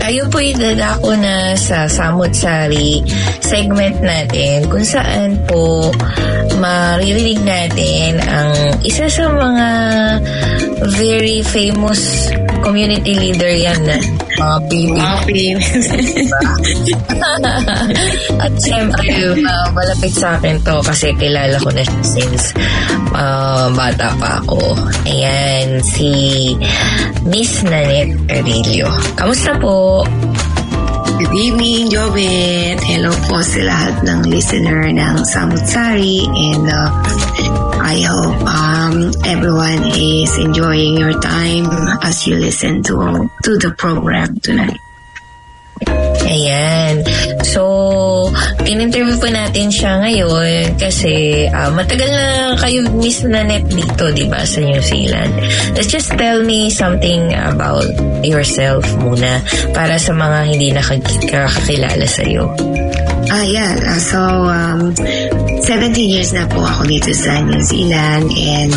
tayo po'y dadako na sa Samut-Sari segment natin kung saan po maririnig natin ang isa sa mga very famous community leader yan na mga Pilipinas. At siyempre, malapit sa akin to kasi kilala ko na siya since bata pa ako. Ayan, si Miss Nanette Arilio. Kamusta po? Good evening, Jobet. Hello po sa lahat ng listener ng Samut-Sari, and I hope everyone is enjoying your time as you listen to the program tonight. Ayan. So, in-interview po natin siya ngayon kasi matagal na kayo, Miss Nanette, dito, di ba, sa New Zealand. Let's just tell me something about yourself muna para sa mga hindi nakakilala sa'yo. So, 17 years na po ako dito sa New Zealand, and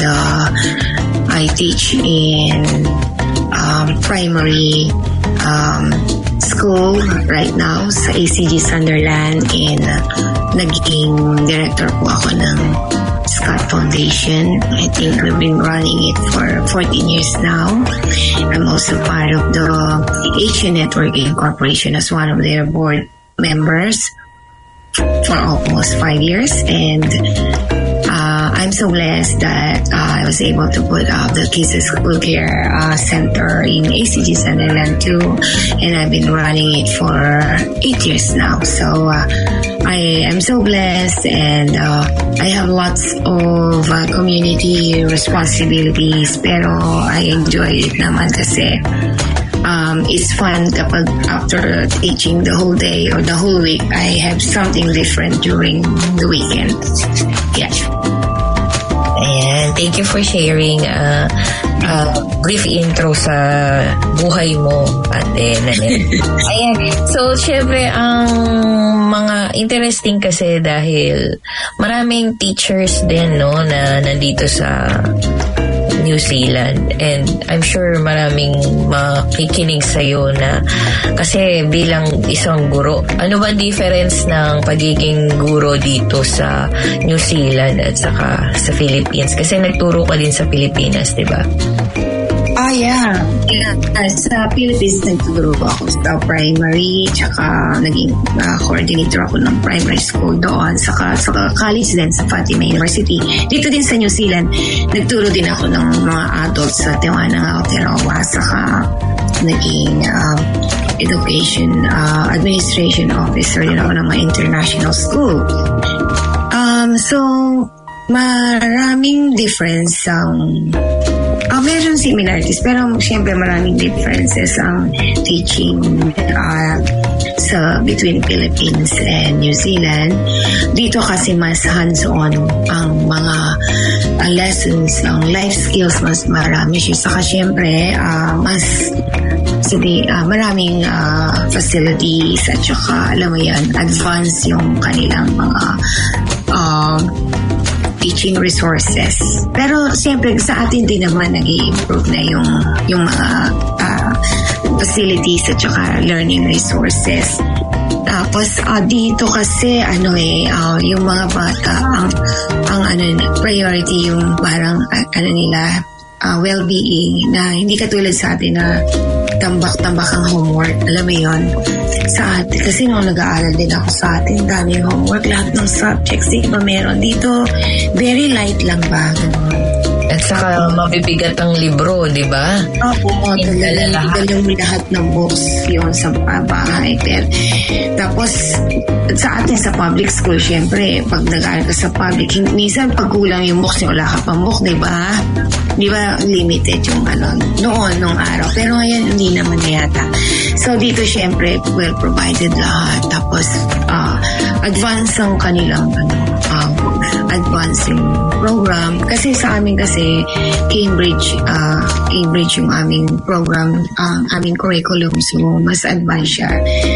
I teach in primary school right now sa ACG Sunderland, and naging director po ako ng Scott Foundation. I think we've been running it for 14 years now. I'm also part of the Asian Networking Corporation as one of their board members for almost 5 years, and I'm so blessed that I was able to put up the Kids School Care Center in ACG Sunderland too, and I've been running it for 8 years now. So I am so blessed, and I have lots of community responsibilities, pero I enjoy it naman kasi it's fun kapag after teaching the whole day or the whole week, I have something different during the weekend. Yeah. Ayan, thank you for sharing brief intro sa buhay mo, Ate Nanette. Ayan, so syempre ang mga interesting kasi dahil maraming teachers din, no, na nandito sa New Zealand, and I'm sure maraming makikinig sa'yo na kasi bilang isang guro, ano ba difference ng pagiging guro dito sa New Zealand at saka sa Philippines? Kasi nagturo ka din sa Pilipinas, di ba? Yeah. Sa Philippines, nagtuturo ako sa primary, tsaka naging coordinator ako ng primary school doon, saka college din sa Fatima University. Dito din sa New Zealand, nagturo din ako ng mga adults sa Tiwana ng Aotearoa, saka naging education administration officer din ako ng mga international school. So, maraming difference meron similarities, pero siyempre maraming differences ang teaching between Philippines and New Zealand. Dito kasi mas hands-on ang mga lessons, ang life skills, mas marami siya. Saka siyempre, maraming facilities at saka, alam mo yan, advanced yung kanilang mga teaching resources. Pero siyempre sa atin din naman nag-i-improve na yung mga facilities at saka learning resources. Tapos dito kasi yung mga bata ang priority yung parang nila well-being, na hindi katulad sa atin na tambak-tambak ang homework. Alam mo yun? Sa atin, kasi nung nag-aaral din ako sa atin, dami yung homework, lahat ng subjects, di ba meron? Dito, very light lang ba? At saka mabibigat ang libro, di ba? Opo, talaga yung lahat ng books yun sa bahay. Tapos, sa atin sa public school, syempre, pag nag-aaral ka sa public, minsan pag kulang yung books, wala ka pang book, di ba? Di ba limited yung noon, nung araw. Pero ngayon, hindi naman yata. So, dito, syempre, well provided lahat. Tapos, advance ang kanilang advancing program. Kasi sa amin Cambridge yung aming program, aming curriculum. So, mas advanced siya.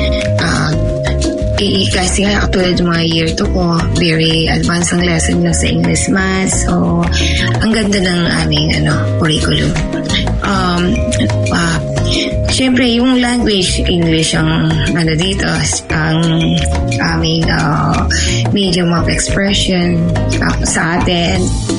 Kasi nga, tulad yung mga year 2 ko, very advanced ang lesson na sa English Math. So, ang ganda ng aming curriculum. syempre, yung language, English ang dito, ang aming medium of expression sa atin.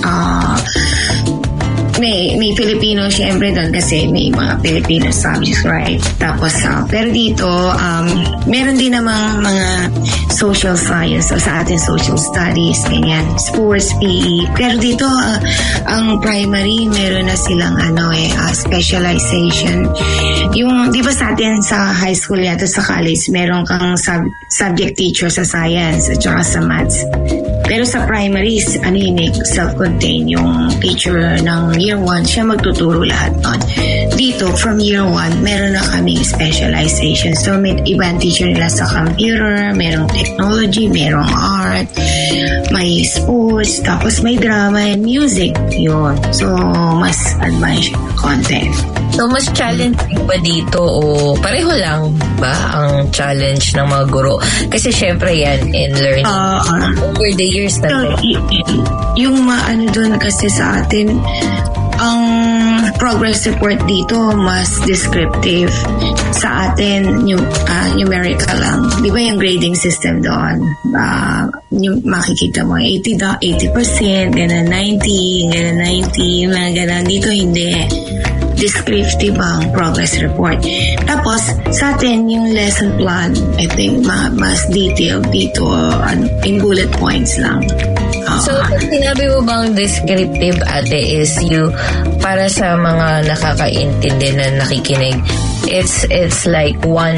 May Filipino syempre doon kasi may mga Filipino subjects, right? Tapos, pero dito, meron din namang mga social science, so sa atin social studies, ganyan, sports, PE. Pero dito, ang primary, meron na silang specialization. Yung, di ba sa atin sa high school yata sa college, meron kang subject teacher sa science at saka sa maths. Pero sa primaries, self-contained yung teacher ng year 1, siya magtuturo lahat nun. Dito, from year 1, meron na kaming specialization. So, may ibang teacher nila sa computer, merong technology, merong art, may sports, tapos may drama and music. Yun. So, mas advanced content. So, mas challenging ba dito o pareho lang ba ang challenge ng mga guro? Kasi syempre yan in learning over the years na. So, yung doon kasi sa atin, ang progress report dito mas descriptive. Sa atin, numerical lang. Di ba yung grading system doon? Makikita mo, 80%, gano'n 90, gano'n 90, mga gano'n. Dito hindi. Descriptive ang progress report. Tapos, sa atin, yung lesson plan, I think, mas detailed dito, in bullet points lang. So, sinabi mo bang descriptive, ate, is para sa mga nakakaintindi na nakikinig, it's like one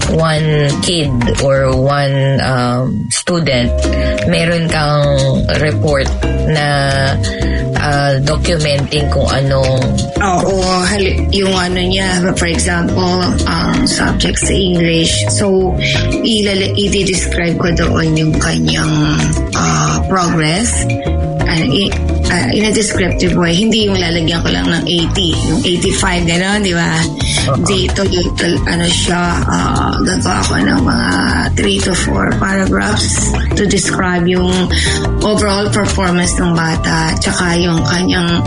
kid or one student, meron kang report na documenting kung anong yung niya, for example, subject sa English. So, i-describe ko doon yung kanyang progress in a descriptive way. Hindi yung lalagyan ko lang ng 80, yung 85, gano'n, di ba? Dito, siya, gagawa ko ng mga 3 to 4 paragraphs to describe yung overall performance ng bata, tsaka yung kanyang,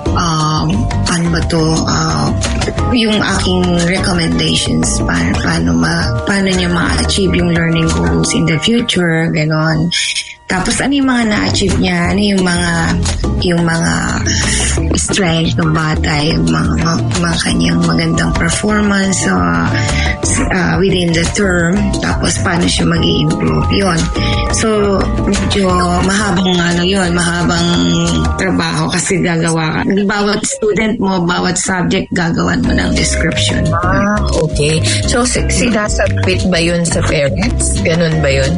yung aking recommendations, paano niya ma-achieve yung learning goals in the future, gano'n. Tapos ano yung mga na-achieve niya, ano yung mga strength ng bata, yung mga kanyang magandang performance within the term, tapos paano siya mag-i-improve yun. So, medyo mahabang trabaho kasi gagawa ka. Bawat student mo, bawat subject, gagawan mo ng description. Okay. So, sinasubmit ba yun sa parents? Ganun ba yun?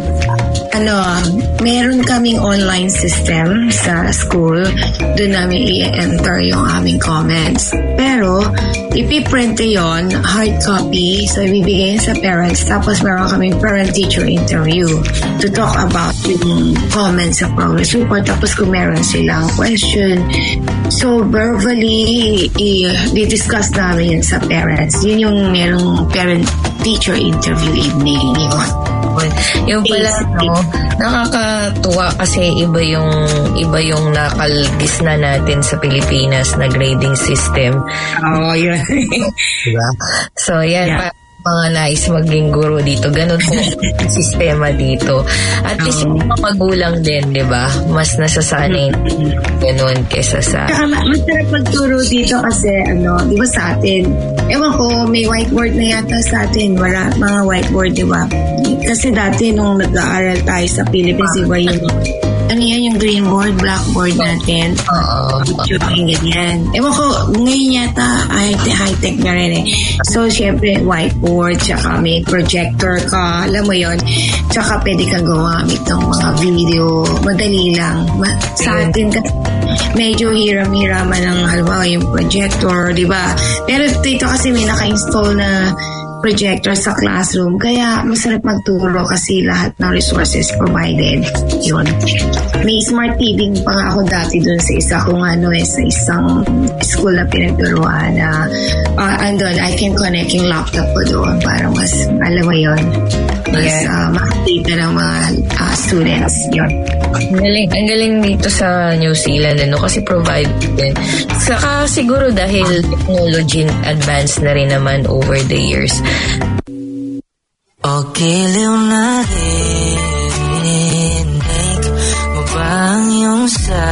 Meron kaming online system sa school. Doon namin i-enter yung aming comments. Pero, ipiprint yon hard copy. So, ibibigay sa parents. Tapos, meron kaming parent-teacher interview to talk about yung comments sa progress report. Tapos, kung meron silang question. So, verbally, i-discuss namin yun sa parents. Yun yung merong parent-teacher interview evening. Yung pala, nakakatuwa kasi iba yung nakalgis na natin sa Pilipinas na grading system. Yun. Diba? So, yan, mga nais maging guro dito. Ganun po ang sistema dito. At least yung mga magulang din, di ba? Mas nasasanay ganun kesa sa... Masarap magturo dito kasi, di ba sa atin, ewan ko, may whiteboard na yata sa atin. Wala, mga whiteboard, di ba? Kasi dati nung nag-aaral tayo sa Philippines, iba yung green board, blackboard natin. Yung ganyan. Ewan ko, ngayon yata, high-tech na rin eh. So, syempre, whiteboard, tsaka may projector ka, alam mo yon, tsaka pwede kang gumamit ng mga video, madali lang. Sa atin, medyo hiram-hiraman ng halimbawa yung projector, di ba? Pero dito kasi may naka-install na projector sa classroom. Kaya masarap magturo kasi lahat ng resources provided. Yun. May smart TV pa nga ako dati dun sa isa kong sa isang school na pinagturuan na andun, I can connect yung laptop ko doon para mas, alam mo yun, mas makikita ng mga students. Yun. Ang galing dito sa New Zealand, kasi provide din. Saka siguro dahil technology advanced na rin naman over the years. Giliw na rinig mo ba ang iyong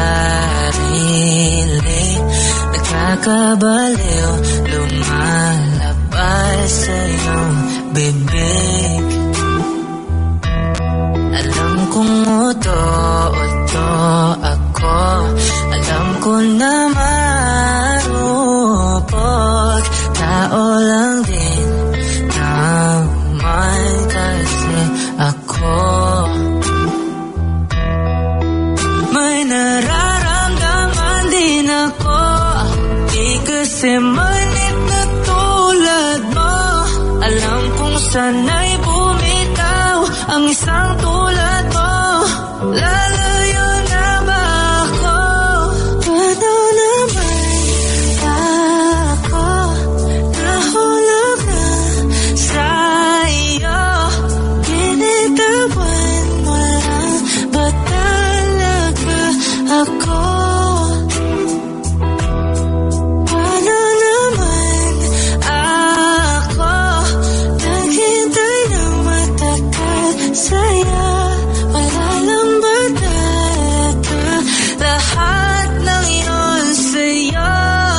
sarili? Nakakabaliw, lumalabas sa iyong bibig. Alam kong uto ako, alam ko na marupok, tao lang din naman kasi ako. May nararamdaman din ako, di kasi manit na tulad mo. Alam kong sana'y bumitaw ang isang tulad mo. Lalayo na ba ako? Paano naman ako nahulog na sa iyo? Binitawan mo lang ba talaga ako? Paano naman ako naghintay ng matagal sa'yo? Wala lang ba talaga lahat ng iyon sa'yo?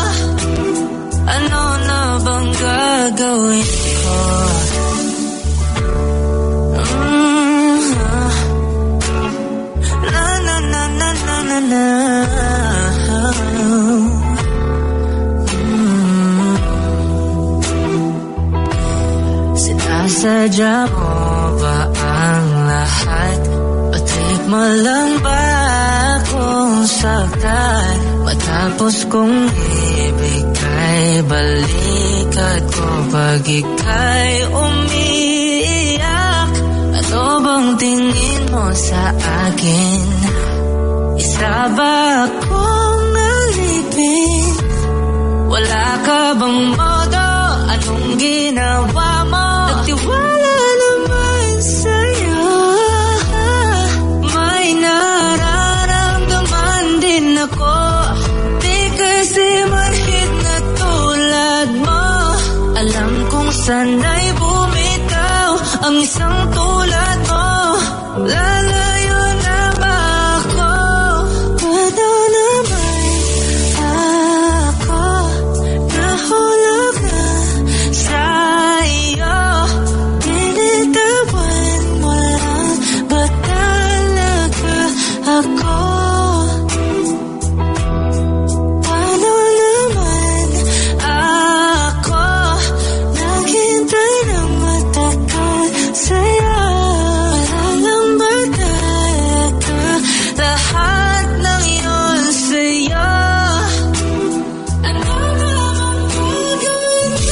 Ano na bang gagawin ko? Na na na na na na na. Sinasadya mo ba ang lahat? Patrip mo lang ba akong saktan? Matapos kong ibigay balikat ko pag ika'y umiiyak. Ano bang tingin mo sa akin? Isa ba akong alipin? Wala ka bang modo? Anong ginawa mo? Nagtiwala naman sa'yo. May nararamdaman din ako, di kasi manhid na tulad mo. Alam kong sana'y bumitaw ang isang tulad mo. Lalayo na ba ako? Paano naman ako nahulog na sa iyo? Binitawan mo lang ba talaga ako? Paano naman ako naghintay ng matagal sa'yo? Wala lang ba talaga lahat ng iyon sa'yo? Ano naman gagawin ko?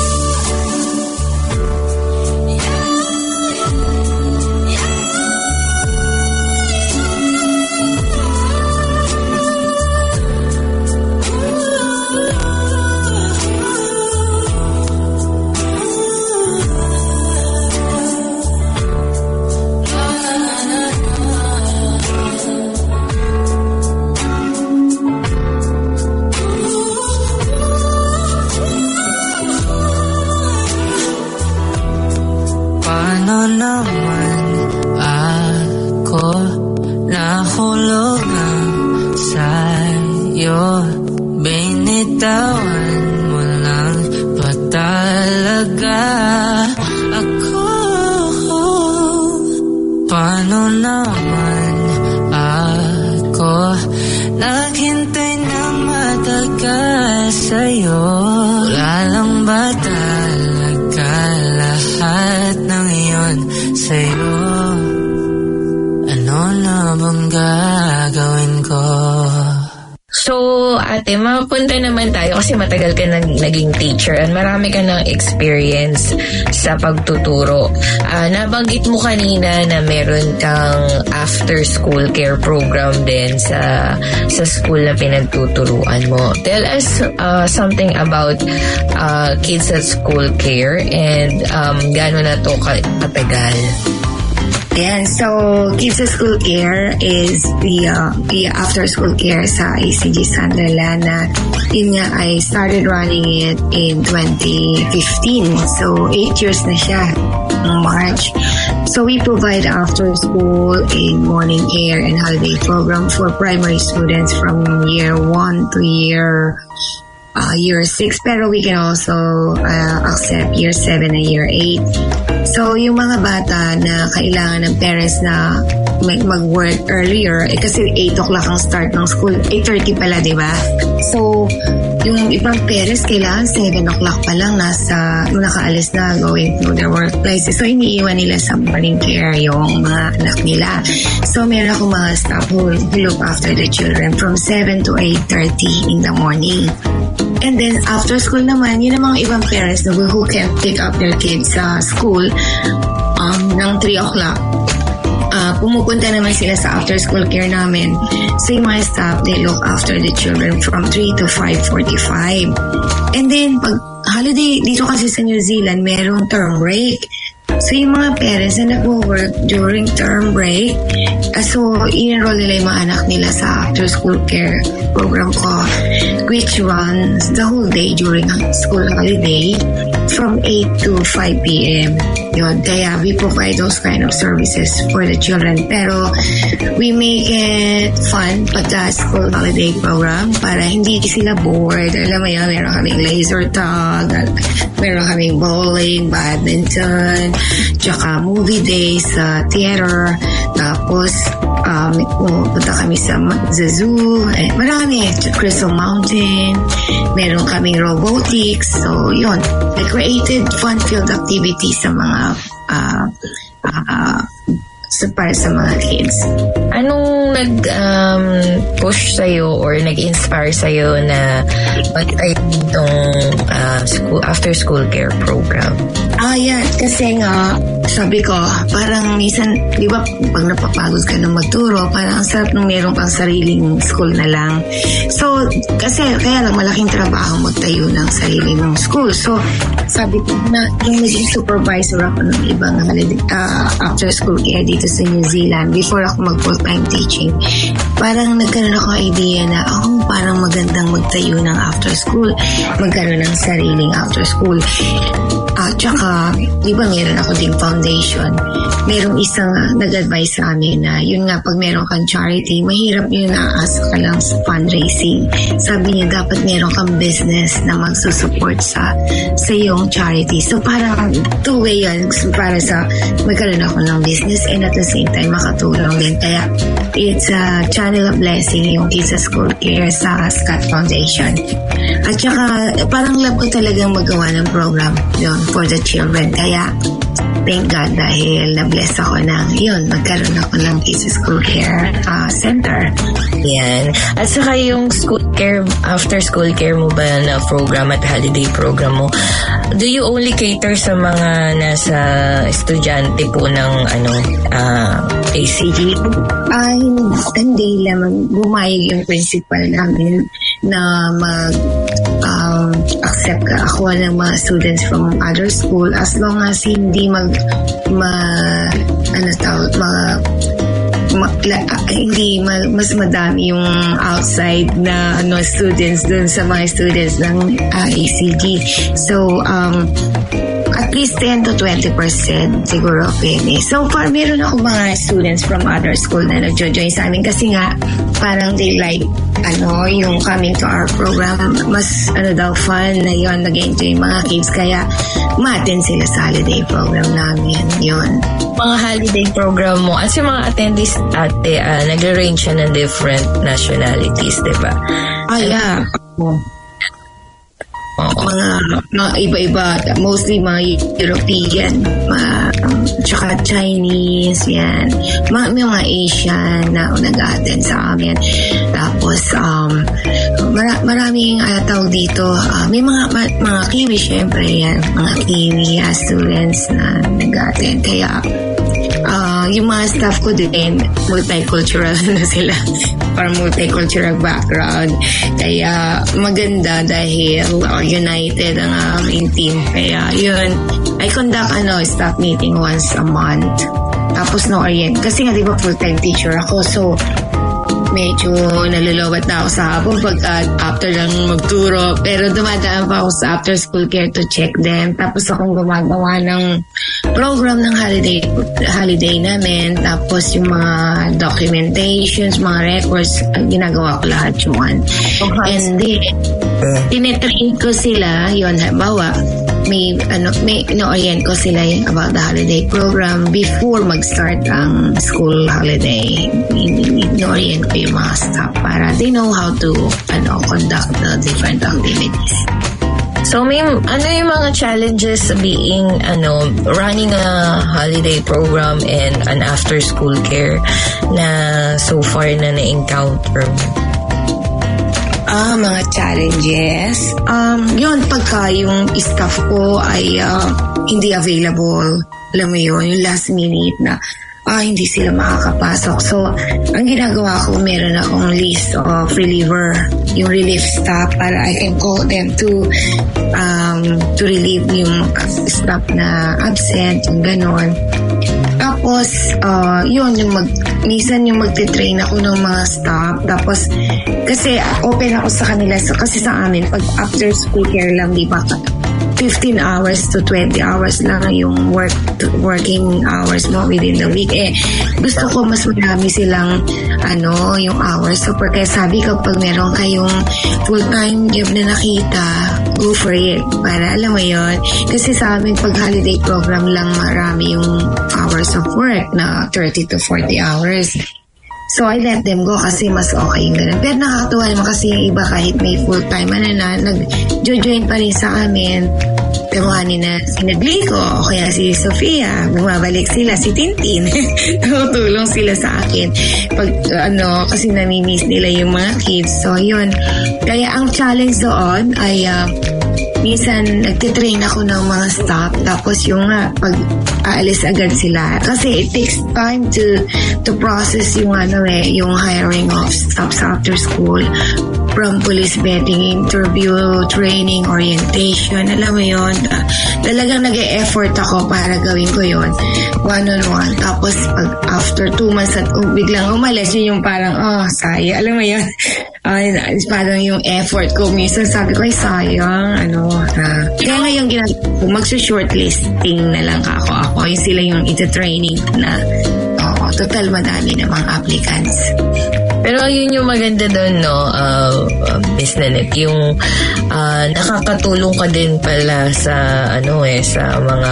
Paano naman ako nahulog na sa'yo? Binitawan mo lang ba talaga ako? Paano naman ako naghintay ng matagal sa'yo? Wala lang ba talaga lahat ng iyon sa'yo? Ano na bang gagawin ko? So, Ate ate, mapunta naman tayo kasi matagal ka naging teacher and marami ka ng experience sa pagtuturo. Nabanggit mo kanina na meron kang after-school care program din sa school na pinagtuturuan mo. Tell us something about kids at school care and gaano na to katagal? Ayan, so Kids at School Care is the after-school care sa ACG Sunderland na yun nga, I started running it in 2015. So 8 years na siya in March. So we provide after-school in morning care and holiday program for primary students from year 1 to year 6, pero we can also accept year 7 and year 8. So, yung mga bata na kailangan ng parents na mag-work earlier, kasi 8 o'clock ang start ng school, 8:30 pala, di ba? So, yung ibang parents kailangan 7 o'clock pa lang nakaalis na going to their workplaces. So, iniiwan nila sa morning care yung mga anak nila. So, meron akong mga staff who look after the children from 7 to 8:30 in the morning. And then, after school naman, yun ang mga ibang parents who can pick up their kids sa school ng 3 o'clock. Pumupunta naman sila sa after-school care namin. So, yung mga staff, they look after the children from 3 to 5:45. And then, pag holiday, dito kasi sa New Zealand, merong term break. So, yung mga parents na nag-work during term break, so, in-enroll nila yung mga anak nila sa after-school care program ko, which runs the whole day during school holiday from 8 to 5 p.m. Yun, kaya we provide those kind of services for the children. Pero, we make it fun pagka school holiday program para hindi sila bored. Alam mo yan, meron kaming laser tag, meron kaming bowling, badminton, tsaka movie days sa theater, tapos pupunta kami sa zoo, marami, Crystal Mountain, meron kaming robotics, so yun, I created fun-filled activities sa mga para sa mga kids. Anong nag-push sa'yo or nag-inspire sa'yo na mag-try itong after-school care program? Yeah, kasi nga, sabi ko, parang minsan, di ba, pag napapagod ka na magturo, parang ang sarap nung meron pang sariling school na lang. So, kasi, kaya lang malaking trabaho magtayo ng sarili ng school. So, sabi ko na, yung naging supervisor ako ng ibang after-school care dito sa New Zealand, before ako mag-full-time teaching, parang nagkaroon ako idea na, parang magandang magtayo ng after-school, magkaroon ng sariling after-school. Tsaka, di ba meron ako ding foundation. Merong isang nag-advise sa amin na yun nga, pag meron kang charity, mahirap yun na asa ka lang sa fundraising. Sabi niya, dapat meron kang business na magsusupport sa iyong charity. So, parang two-way yan para sa magkaroon ako ng business and at the same time, makatulong din. Kaya, it's a channel of blessing yung Kids at School Care sa Scott Foundation. At saka, parang love ko talagang magawa ng program yun for the children. Kaya, thank God dahil na-bless ako magkaroon ako ng Kids at School Care Center. Yan. At saka yung school care, after school care mo ba na program at holiday program mo, do you only cater sa mga nasa estudyante po ng ACG? Hindi lamang bumayag yung principal namin na accept ako ng mga students from other school as long as hindi hindi mas madami yung outside na students dun sa mga students ng ACG. So, at least 10 to 20% siguro pwede. So far, meron ako mga students from other school na nag-join sa amin kasi nga, parang they like, yung coming to our program, mas, fun na yun, nag-enjoy yung mga kids, kaya ma-attend sila sa holiday program namin, yun. Mga holiday program mo, at yung mga attendees ate, nag-range siya ng different nationalities, di ba? Yeah. Mga iba-iba, mostly mga European, tsaka Chinese, yan. May mga Asian na nag-attend sa amin. Tapos, maraming tawag dito. May mga Kiwi, syempre yan. Mga Kiwi students na nag-attend. Kaya, yung mga staff ko din, multicultural na sila. Para multicultural background. Kaya, maganda dahil united ang aming team. Kaya, yun. I conduct staff meeting once a month. Tapos na-orient. Kasi nga, di ba, full-time teacher ako. So, medyo nalulowat na ako sa hapon pagka after lang magturo. Pero dumadaan pa ako sa after school care to check them. Tapos akong gumagawa ng program ng holiday namin. Tapos yung mga documentations, mga records, ginagawa ko lahat yun. Okay. And then, tinetrain ko sila, yun, halimbawa, may ino-orient ko sila about the holiday program before mag-start ang school holiday. Ino-orient ko yung mga staff para they know how to conduct the different activities. So, yung mga challenges being, running a holiday program and an after-school care na so far na na-encounter mo? Mga challenges. Yun, pagka yung staff ko ay hindi available. Alam mo yun, yung last minute na hindi sila makakapasok. So, ang ginagawa ko, meron akong list of reliever, yung relief staff para I can call them to relieve yung staff na absent, yung ganon. Tapos, yun, minsan yung magte-train ako ng mga staff. Tapos, kasi open ako sa kanila. Kasi sa amin, pag after school care lang, di ba, 15 hours to 20 hours lang yung working hours mo within the week. Gusto ko mas marami silang yung hours. So, kaya sabi ko, pag meron kayong full-time job na nakita, go for it. Para alam mo yun. Kasi sa amin, pag holiday program lang, marami yung hours of work na 30 to 40 hours. So, I let them go kasi mas okay yung ganun. Pero nakakatuwa naman kasi yung iba kahit may full-time nag-join pa rin sa amin. Tawanin na si Glico o kaya si Sofia. Bumabalik sila, si Tintin. Tutulong sila sa akin. Pag, kasi namimiss nila yung mga kids. So, yun. Kaya ang challenge doon ay minsan nagtitrain ako ng mga staff tapos yung pag aalis agad sila kasi it takes time to process yung yung hiring of staffs after school, from police vetting, interview, training, orientation, alam mo yun, talagang nag-e-effort ako para gawin ko yun one-on-one. Tapos pag after 2 months at biglang umalis, yun yung parang sayang, alam mo yun. Parang yung effort ko minsan sabi ko ay sayang kaya ngayon ginagawa ko magsa-shortlisting na lang ako yung sila yung ita-training na total madami namang applicants. Pero yun yung maganda doon, Miss Nanette, yung nakakatulong ka din pala sa sa mga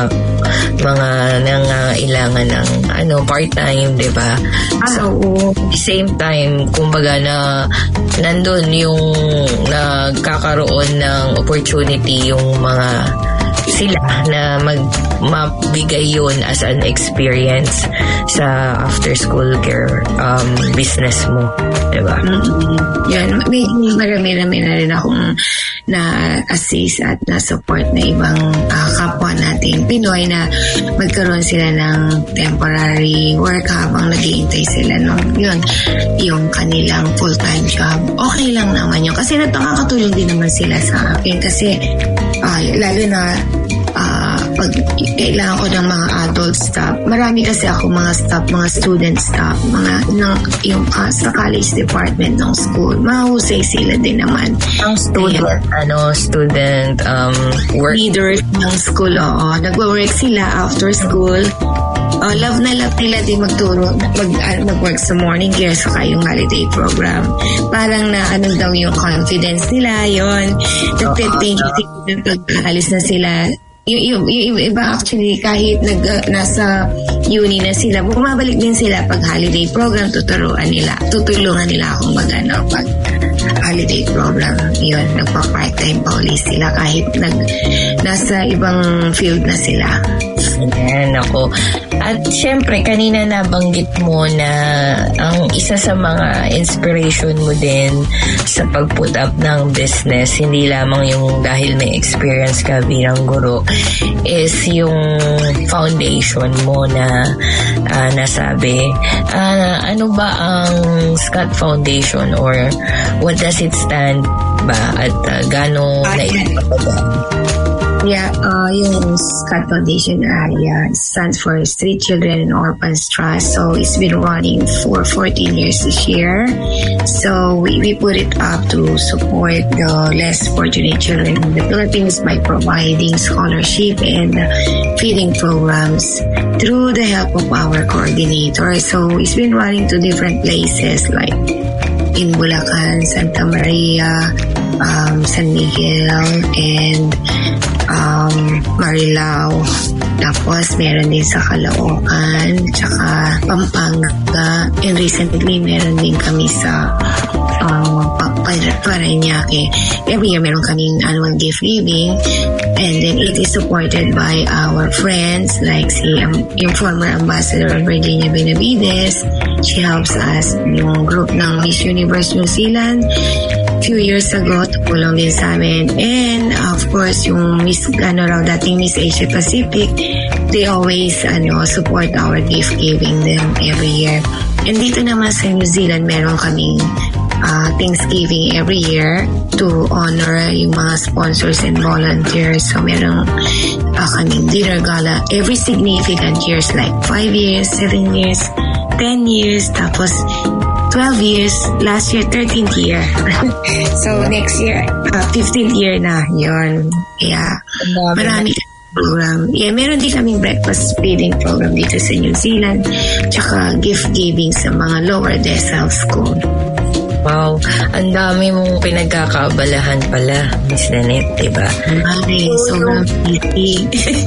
nangailangan ng part-time, di ba? So, at the same time, kumbaga nandun yung nagkakaroon ng opportunity yung mga sila na mabigay yun as an experience sa after-school care business mo, diba? Yan, marami na rin akong na-assist at na-support na ibang kapwa natin Pinoy na magkaroon sila ng temporary work habang naghihintay sila yung kanilang full-time job. Okay lang naman yun kasi nakakatulong din naman sila sa akin kasi lalo na pag kailangan ko ng mga adult staff. Marami kasi ako mga staff, mga student staff, yung sa college department ng school. Mahusay sila din naman. Ang student, work leaders ng school, nagwo-work sila after school. Love na love nila din magturo, mag-work sa morning care saka yung holiday program. Parang daw yung confidence nila, yun. Nag-thank you pag-alis na sila. Yung iba actually kahit nasa uni na sila, bumabalik din sila pag holiday program, tutulungan nila akong pag holiday program. Yun, nagpa-part-time pa ulit sila kahit nasa ibang field na sila. Ayan, ako. At syempre, kanina nabanggit mo na ang isa sa mga inspiration mo din sa pag-put up ng business, hindi lamang yung dahil may experience ka bilang guro, is yung foundation mo na nasabi. Ano ba ang Scott Foundation or what does it stand ba at gaano yung Scott Foundation stands for Street Children and Orphans Trust. So it's been running for 14 years this year. So we put it up to support the less fortunate children in the Philippines by providing scholarship and feeding programs through the help of our coordinator. So it's been running to different places like in Bulacan, Santa Maria, San Miguel, and Marilao. Tapos meron din sa Caloocan, tsaka Pampanga, and recently meron din kami sa Parañaque. Every year meron kaming annual gift giving, and then it is supported by our friends like yung former ambassador Virginia Benavides. She helps us yung group ng Miss Universe New Zealand few years ago, tulong din sa amin. And of course, yung dating Miss Asia Pacific, they always support our gift giving them every year. And dito naman sa New Zealand, meron kaming Thanksgiving every year to honor yung mga sponsors and volunteers. So meron kaming dinner gala every significant years like 5 years, 7 years, 10 years, tapos 12 years, last year 13th year. So next year 15th year na yun. Yeah, marami program. Yeah, meron din kaming breakfast feeding program dito sa New Zealand, tsaka gift giving sa mga lower decile school. Wow, ang dami mong pinagkakaabalahan pala, Miss Nanette, diba? Sobrang busy.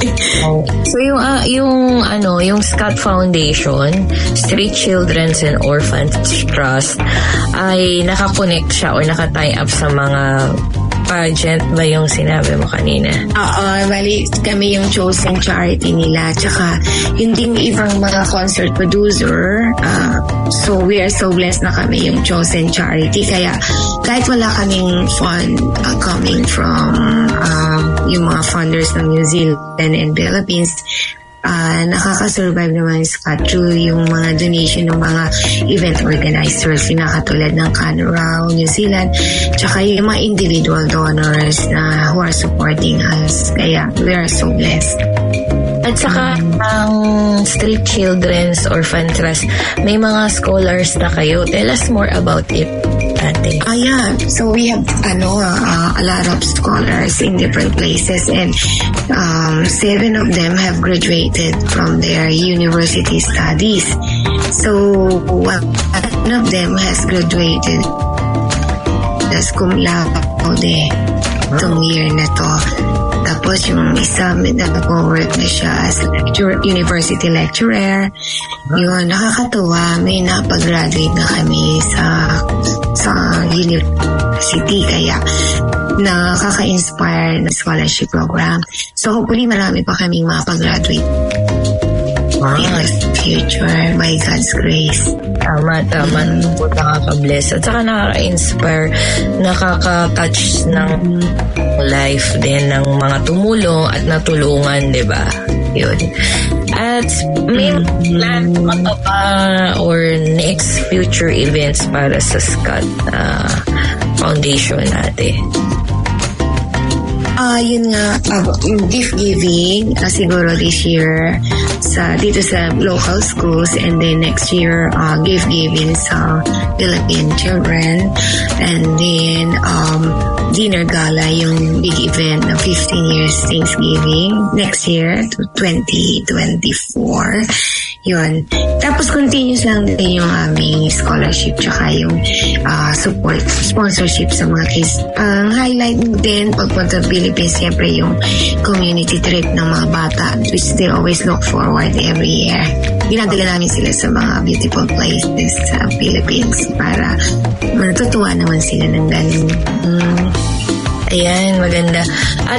So yung Scott Foundation, Street Children's and Orphans Trust, ay nakakonect siya o nakatie up sa mga pageant ba yung sinabi mo kanina? Oo, bali kami yung chosen charity nila. Tsaka yung ding ibang mga concert producer. So we are so blessed na kami yung chosen charity. Kaya kahit wala kaming fund coming from yung mga funders ng New Zealand and Philippines, nakaka-survive naman Scott through yung mga donation ng mga event organizers na katulad ng Canberra, New Zealand, tsaka yung mga individual donors na who are supporting us. Kaya we are so blessed. At saka ang Street Children's Orphan Trust, may mga scholars na kayo. Tell us more about it, ate. Yeah. So we have a lot of scholars in different places, and 7 of them have graduated from their university studies. So one of them has graduated as cum laude itong year na to. Tapos yung isa, nag-work na siya as university lecturer. Yun, nakakatuwa. May napag-graduate na kami sa university. Kaya nakaka-inspire na scholarship program. So hopefully marami pa kaming mapag-graduate in the future by God's grace. Tama. Nakaka-bless. At saka nakaka-inspire, nakaka-touch ng life din ng mga tumulong at natulungan, di ba? Yun. At may plan pa ba or next future events para sa Scott Foundation natin? Yun nga, gift giving siguro this year dito sa local schools, and then next year gift giving sa Philippine children, and then dinner gala, yung big event na 15 years Thanksgiving next year to 2024. Yun. Tapos continuous lang din yung aming scholarship tsaka yung sponsorship sa mga kids. Ang highlight din pagpunta sa Philippines, siyempre yung community trip ng mga bata, which they always look forward every year. Dinadala namin sila sa mga beautiful places sa Philippines para matutuwa naman sila ng ganun. Ayan, maganda. At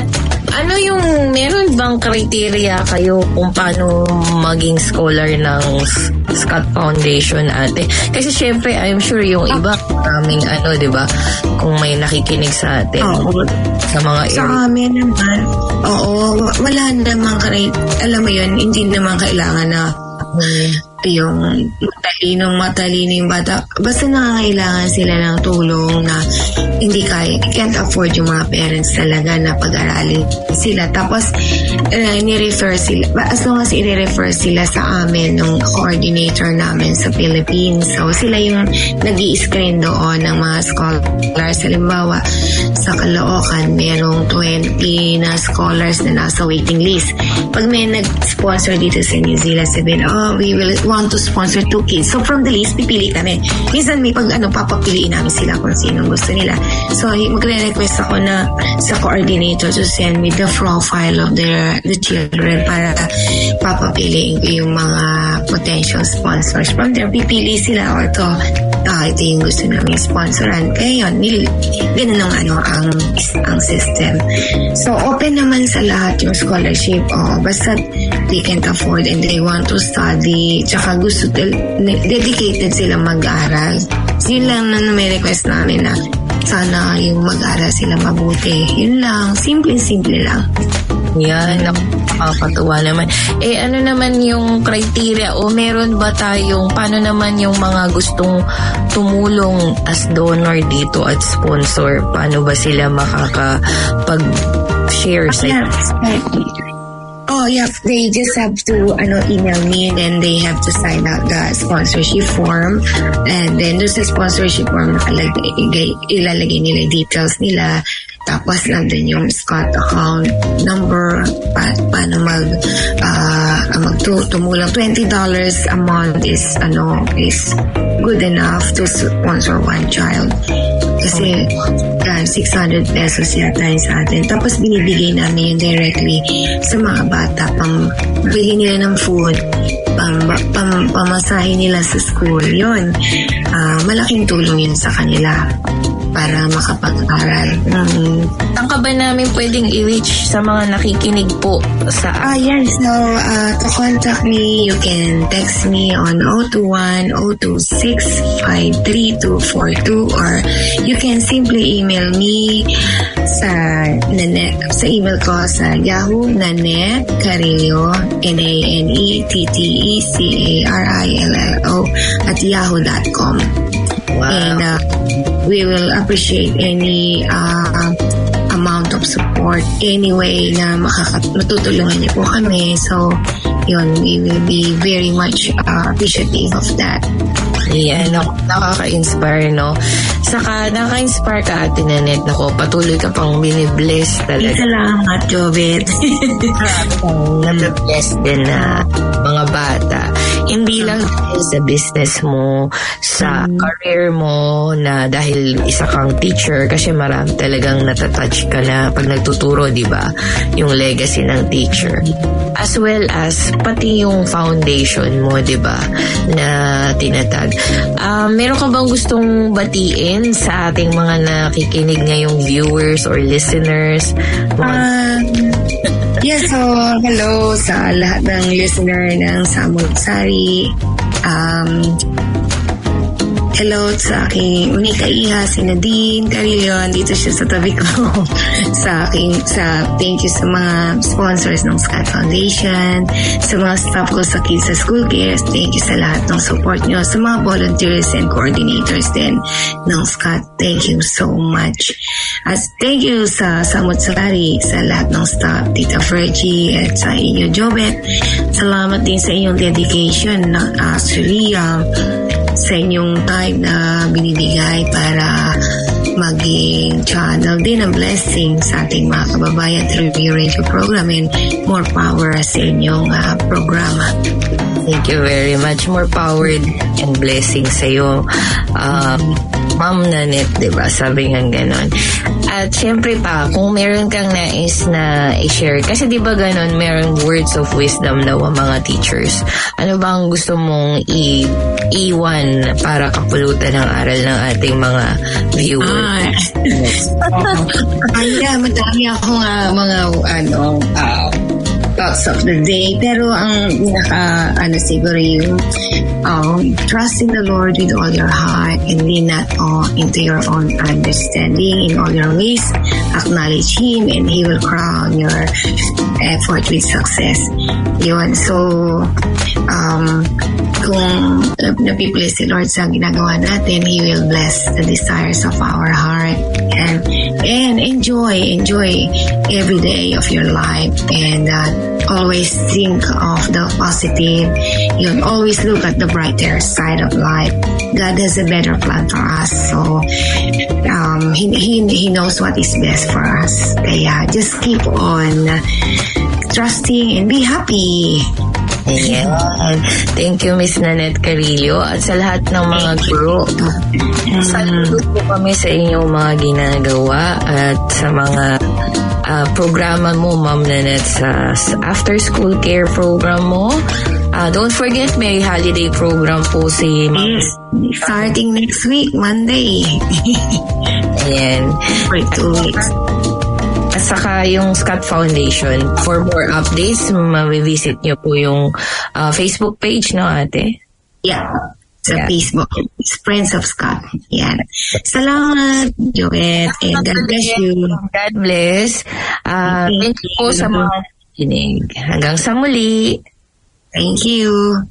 Ano yung, meron bang criteria kayo kung paano maging scholar ng Scott Foundation, ate? Kasi syempre, I'm sure yung iba, maraming di ba? Kung may nakikinig sa atin. Sa mga area. Sa amin naman, wala namang alam mo yun, hindi naman kailangan na yung matalino yung bata. Basta nangangailangan sila ng tulong na hindi can't afford yung mga parents talaga na pag-aralin sila. Tapos, ni-refer sila. As long as i-refer sila sa amin ng coordinator namin sa Philippines. So, sila yung nag-i-screen doon ng mga scholars. Halimbawa, sa Caloocan, merong 20 na scholars na nasa waiting list. Pag may nag-sponsor dito sa New Zealand, sabihin, we will want to sponsor 2 kids. So, from the list, pipili kami. Minsan may papapiliin namin sila kung sino gusto nila. So, magre-request ako na sa coordinator to send me the profile of the children para papapiliin ko yung mga potential sponsors. From there, pipili sila ito yung gusto namin sponsoran. Kaya yun, ganun ang system. So, open naman sa lahat yung scholarship. Basta they can't afford and they want to study. Tsaka gusto, dedicated sila mag-aral. Yun lang na may request namin na sana yung mag-aral sila mabuti. Yun lang. Simple lang. Yan, nakakatuwa naman. Ano naman yung criteria o meron ba tayong, paano naman yung mga gustong tumulong as donor dito at sponsor? Paano ba sila makakapag-share sa they just have to email me and then they have to sign out the sponsorship form and then there's a sponsorship form ilalagay nila details nila. Tapos nandun yung Scott account number, paano tumulong. $20 a month is good enough to sponsor one child. Kasi 600 pesos yata yun sa atin. Tapos binibigay namin yun directly sa mga bata. Bili nila ng food, pamasahe nila sa school. Yun, malaking tulong yun sa kanila para makapag-aral. Saan ka ba namin pwedeng i-reach sa mga nakikinig po sa Yes. So, to contact me, you can text me on 021-026-53242 or you can simply email me sa email ko sa Yahoo, Nanette Carillo, NANETTECARILLO @yahoo.com. Wow. And we will appreciate any amount of support anyway na matutulungan niyo po kami. So, yun, we will be very much appreciative of that. Yan, nakaka-inspire, no? Saka, nakaka-inspire ka, Ate Nanette. Nako, patuloy ka pang binibless talaga. Salamat, Jobet. Nabibless din na mga bata. Hindi lang sa business mo, sa career mo, na dahil isa kang teacher, kasi marami talagang natatouch ka na pag nagtuturo, di ba? Yung legacy ng teacher. As well as, pati yung foundation mo, di ba? Na tinatag. Meron ka bang gustong batiin sa ating mga nakikinig ngayong viewers or listeners? Yes, so hello sa lahat ng listener ng Samut-Sari. Hello sa aking unika iha, si Nadine Carillo. Dito siya sa tabi ko. Thank you sa mga sponsors ng Scott Foundation, sa mga staff ko sa Kids sa School Cares. Thank you sa lahat ng support nyo. Sa mga volunteers and coordinators din ng Scott. Thank you so much. As thank you sa Samut-Sari, sa lahat ng staff, Tita Fergie at sa inyo, Jobet. Salamat din sa inyong dedication na actually sa inyong time na binibigay para maging channel din ng blessing sa ating mga kababayan through your radio program and more power sa inyong programa. Thank you very much. More power and blessing sa iyo. Ma'am Nanette, diba? Sabi nga ganon. At syempre pa, kung meron kang nais na i-share, kasi diba ganon, meron words of wisdom daw ang mga teachers. Ano ba ang gusto mong iwan para kapulutan ng aral ng ating mga viewers? Madami akong mga thoughts of the day, pero ang siguro yung trust in the Lord with all your heart and lean not into your own understanding. In all your ways acknowledge Him and He will crown your effort with success. Yun, so kung napiplace si Lord sa ginagawa natin, He will bless the desires of our heart and enjoy every day of your life, and always think of the positive. Yun, always look at the brighter side of life. God has a better plan for us, so He knows what is best for us. Kaya just keep on trusting and be happy. Yeah. Thank you, Miss Nanette Carillo. At sa lahat ng mga guro, saludo po kami sa inyong mga ginagawa at sa mga programa mo, Ma'am Nanette, sa after-school care program mo. Don't forget, may holiday program po si Ma'am. Yes, starting next week, Monday. Ayan. For 2 weeks. At saka yung Scott Foundation. For more updates, ma-visit nyo po yung Facebook page, no, ate? Yeah. Sa Facebook. It's Friends of Scott. Yan. Salamat, Joet. And God bless you. God bless. Thank you po sa mga nakikinig. Hanggang sa muli. Thank you.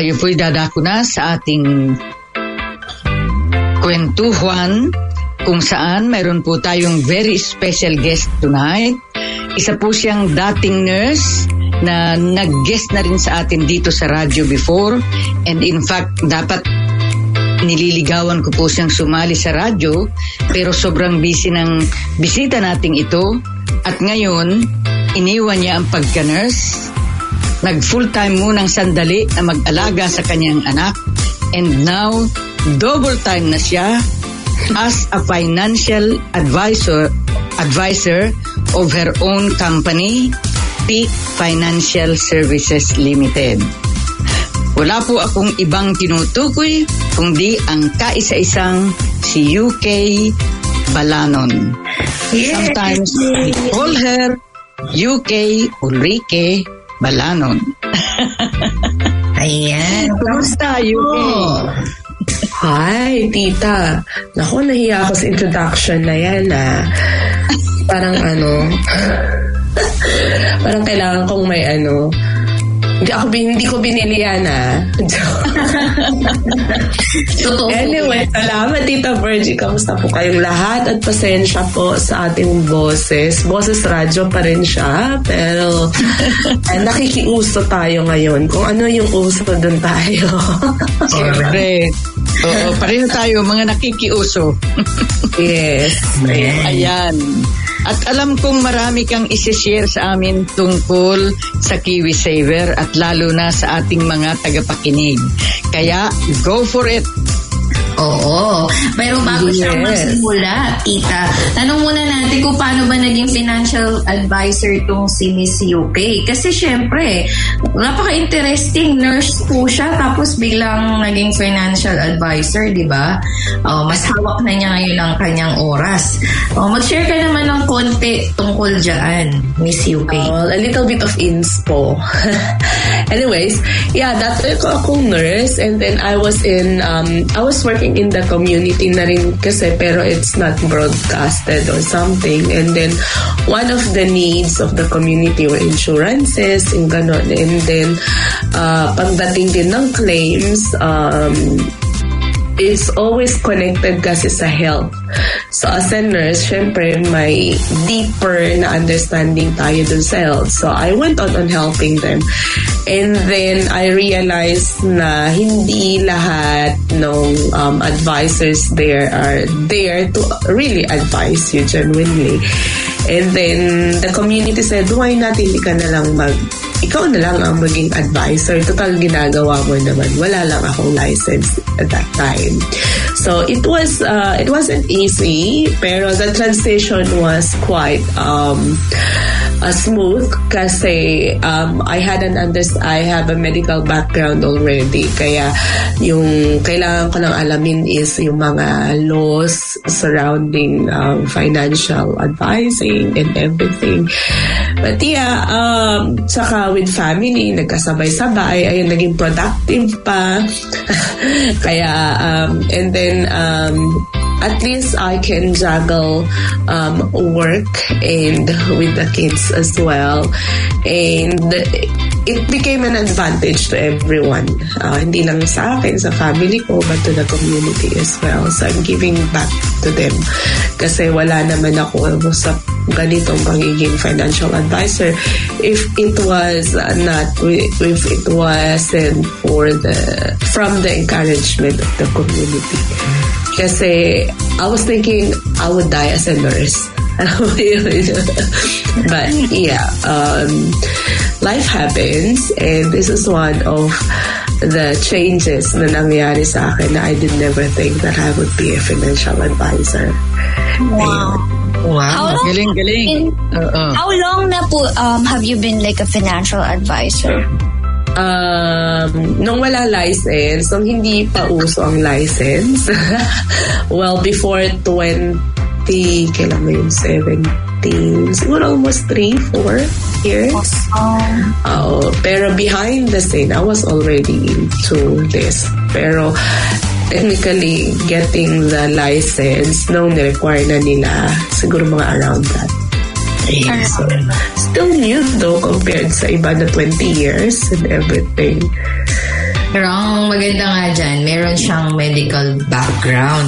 tayo po'y dadako na sa ating kwentuhan kung saan mayroon po tayong very special guest tonight. Isa po siyang dating nurse na nag-guest na rin sa atin dito sa radyo before, and in fact dapat nililigawan ko po siyang sumali sa radyo, pero sobrang busy ng bisita nating ito at ngayon iniwan niya ang pagka-nurse, nag full-time munang sandali na mag-alaga sa kanyang anak, and now double time na siya as a financial advisor of her own company, Peak Financial Services Limited. Wala po akong ibang tinutukoy kundi ang kaisa-isang si UK Balanon. Sometimes we call her UK Ulrike Balanon. Ayan. Kamusta, UK? Hi, tita. Naku, nahiya ako sa introduction na yan, Parang parang kailangan kong may hindi ko binili yan, Anyway, salamat Tita Virgie. Kamusta po kayong lahat? At pasensya po sa ating boses. Boses radyo pa rin siya, pero nakikiuso tayo ngayon. Kung ano yung uso doon tayo. Siyempre. Oo, pareho tayo, mga nakikiuso. Yes. Ayan. At alam kong marami kang isi-share sa amin tungkol sa Kiwi Saver at lalo na sa ating mga tagapakinig. Kaya, go for it! Oo. Pero bago siya magsimula, tita, tanong muna natin kung paano ba naging financial advisor itong si Miss UK. Kasi syempre, napaka-interesting. Nurse po siya, tapos biglang naging financial advisor, di ba? Mas hawak na niya ngayon ang kanyang oras. Mag-share ka naman ng konti tungkol dyan, Miss UK. A little bit of inspo. Anyways, dati akong nurse, and then I was working in the community na rin kasi, pero it's not broadcasted or something. And then one of the needs of the community were insurances and ganon. And then pagdating din ng claims, it's always connected kasi sa health. So as a nurse, syempre may deeper na understanding tayo dun sa health. So I went on helping them. And then I realized na hindi lahat ng advisors there are there to really advise you genuinely. And then the community said, why not hindi ka na lang ikaw na lang ang maging advisor. Total ginagawa mo naman. Wala lang akong license at that time. So it wasn't easy, pero the transition was quite smooth kasi I have a medical background already. Kaya yung kailangan ko lang alamin is yung mga laws surrounding financial advising and everything. But saka with family, nagkasabay-sabay, ayun, naging productive pa. Kaya, and then, at least I can juggle work and with the kids as well. And it became an advantage to everyone. Hindi lang sa akin, sa family ko, but to the community as well. So I'm giving back to them. Kasi wala naman ako sa ganitong pagiging financial advisor if it wasn't from the encouragement of the community. Kasi I was thinking I would die as a nurse. But life happens, and this is one of the changes na nangyari sa akin na I did never think that I would be a financial advisor. Wow. Wow, galing. How long na po have you been like a financial advisor? Nung wala license, nung hindi pa uso ang license, well, before 20, kailan mo yung 17, siguro almost 3-4 years. Pero behind the scene, I was already into this. Pero technically, getting the license, nung ni-require na nila, siguro mga around that. So, still new though compared sa iba na 20 years and everything. Pero ang maganda nga dyan, meron siyang medical background.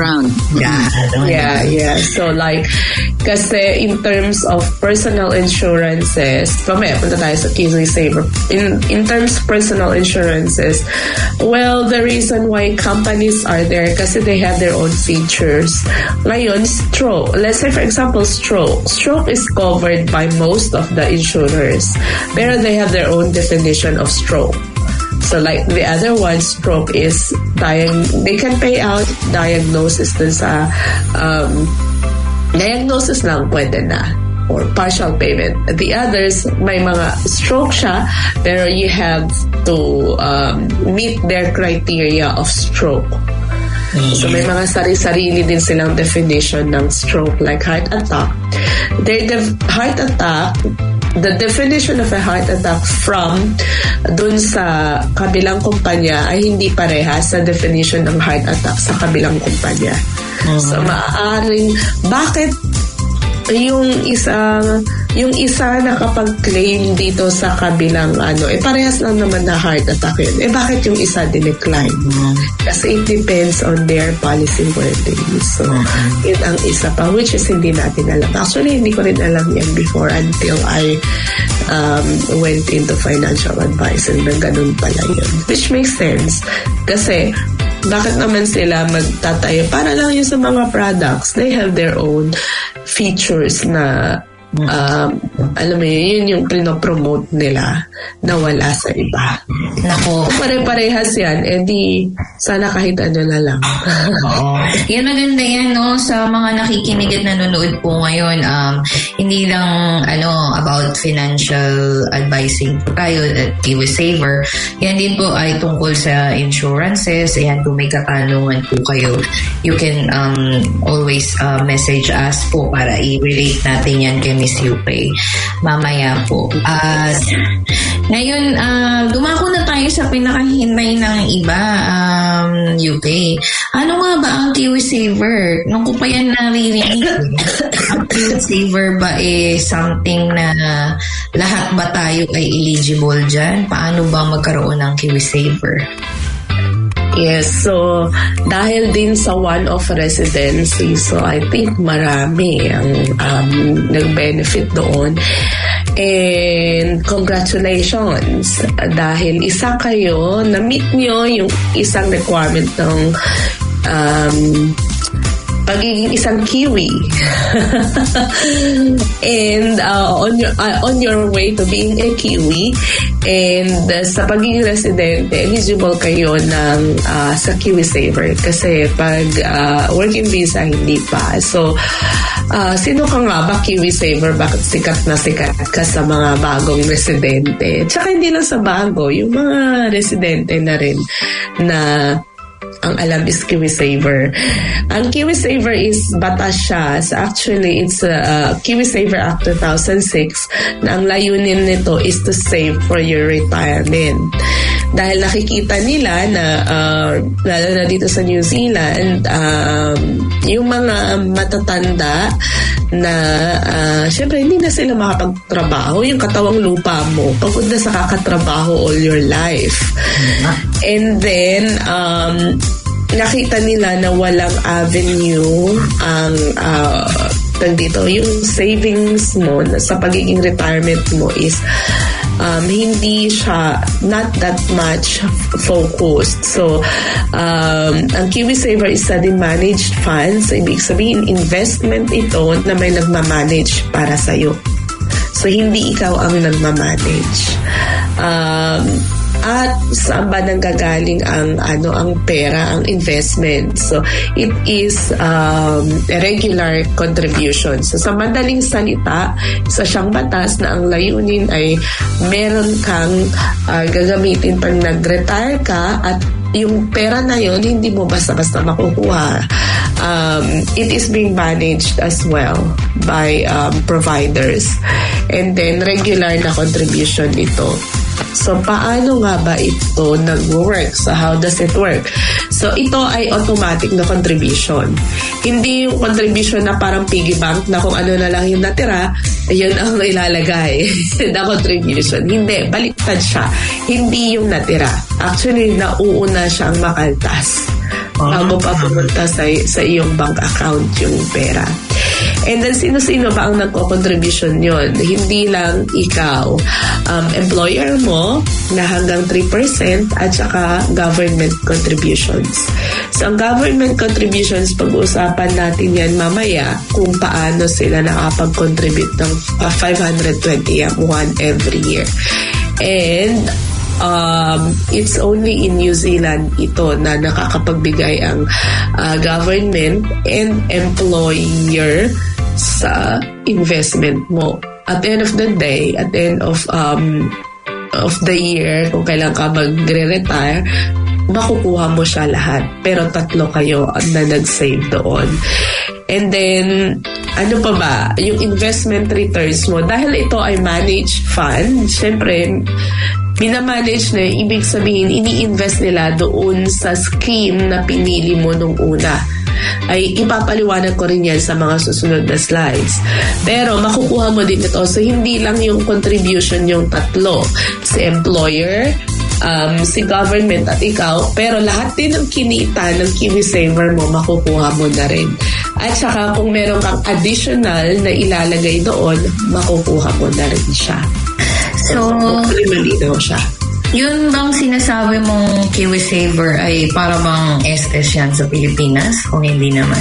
Yeah. So like, kasi in terms of personal insurances, mamaya punta tayo sa KiwiSaver. In terms of personal insurances, well, the reason why companies are there kasi they have their own features. Ngayon, stroke. Let's say for example, stroke. Stroke is covered by most of the insurers. Pero they have their own definition of stroke. So like the other one, stroke is they can pay out diagnosis dun sa diagnosis lang pwede na or partial payment. The others, may mga stroke siya pero you have to meet their criteria of stroke. So may mga sarili din silang definition ng stroke like heart attack. Heart attack, the definition of a heart attack from dun sa kabilang kumpanya ay hindi parehas sa definition ng heart attack sa kabilang kumpanya. So maaaring bakit yung isa nakapag-claim dito sa kabilang parehas lang naman na heart attack yun. Bakit yung isa dinecline? Kasi it depends on their policy wording. So, yun ang isa pa, which is hindi natin alam. Actually, hindi ko rin alam yan before until I went into financial advice and ganun pala yun. Which makes sense. Kasi, bakit naman sila magtatayo? Para lang yun sa mga products. They have their own features na alam mo yun yung pinopromote nila na wala sa iba. Nako. Kung pare-parehas yan, edi sana kahit ano na lang. Yan maganda yan, no? Sa mga nakikinig at nanonood po ngayon, hindi lang about financial advising po tayo at KiwiSaver. Yan din po ay tungkol sa insurances. Ayan, kung may katanungan po kayo, you can always message us po para i-relate natin yan kay Miss UK mamaya po. At ngayon, dumako na tayo sa pinakahintay ng iba, UK. Ano nga ba ang KiwiSaver? Nung ko pa yan naririnig, ang KiwiSaver ba something na lahat ba tayo ay eligible dyan? Paano ba magkaroon ng KiwiSaver? Yes, so dahil din sa one-off residency, so I think marami ang nag-benefit doon. And congratulations dahil isa kayo, na-meet nyo yung isang requirement ng pagiging isang Kiwi. And on your way to being a Kiwi and sa pagiging residente, eligible kayo ng sa KiwiSaver kasi pag working visa hindi pa. So sino ka nga ba KiwiSaver? Bakit sikat na sikat ka sa mga bagong residente? Tsaka hindi lang sa bago, yung mga residente na rin na ang alam is KiwiSaver. Ang KiwiSaver is batas siya. So actually, it's KiwiSaver Act 2006 na ang layunin nito is to save for your retirement. Dahil nakikita nila na lalo na dito sa New Zealand, yung mga matatanda na syempre hindi na sila makapagtrabaho. Yung katawang lupa mo, pagod na sa kakatrabaho all your life. And then, nakita nila na walang avenue ang dito, yung savings mo sa pagiging retirement mo is hindi siya not that much focused. So, ang KiwiSaver is a managed funds. Ibig sabihin, investment ito na may nagmamanage para sa'yo. So, hindi ikaw ang nagmamanage. At saan ba nanggagaling ang pera, ang investment? So, it is a regular contribution. So, sa madaling salita, isa siyang batas na ang layunin ay meron kang gagamitin pag nag-retire ka at yung pera na yun, hindi mo basta-basta makukuha. It is being managed as well by providers. And then, regular na contribution ito. So, paano nga ba ito nag-work? So, how does it work? So, ito ay automatic na contribution. Hindi yung contribution na parang piggy bank na kung ano na lang yung natira, yun ang ilalagay na contribution. Hindi, baliktad siya. Hindi yung natira. Actually, nauuna siyang makaltas bago pa pumunta sa iyong bank account yung pera. And then, sino-sino ba ang nagko-contribution yun? Hindi lang ikaw. Employer mo na hanggang 3% at saka government contributions. So, ang government contributions, pag-uusapan natin yan mamaya kung paano sila nakapag-contribute ng 520 won every year. And it's only in New Zealand ito na nakakapagbigay ang government and employer sa investment mo. At the end of the day, at the end of the year, kung kailan ka magre-retire, makukuha mo siya lahat. Pero 3 kayo na nag-save doon. And then, ano pa ba? Yung investment returns mo, dahil ito ay managed fund, syempre, minamanage na, ibig sabihin, ini-invest nila doon sa scheme na pinili mo nung una. Ay ipapaliwanag ko rin yan sa mga susunod na slides. Pero makukuha mo din ito. So, hindi lang yung contribution yung 3. Si employer, si government at ikaw, pero lahat din ng kinita ng KiwiSaver mo, makukuha mo na rin. At saka kung meron kang additional na ilalagay doon, makukuha mo na rin siya. So, malinaw siya. Yun bang sinasabi mong KiwiSaver ay para bang Estes yan sa Pilipinas o hindi naman?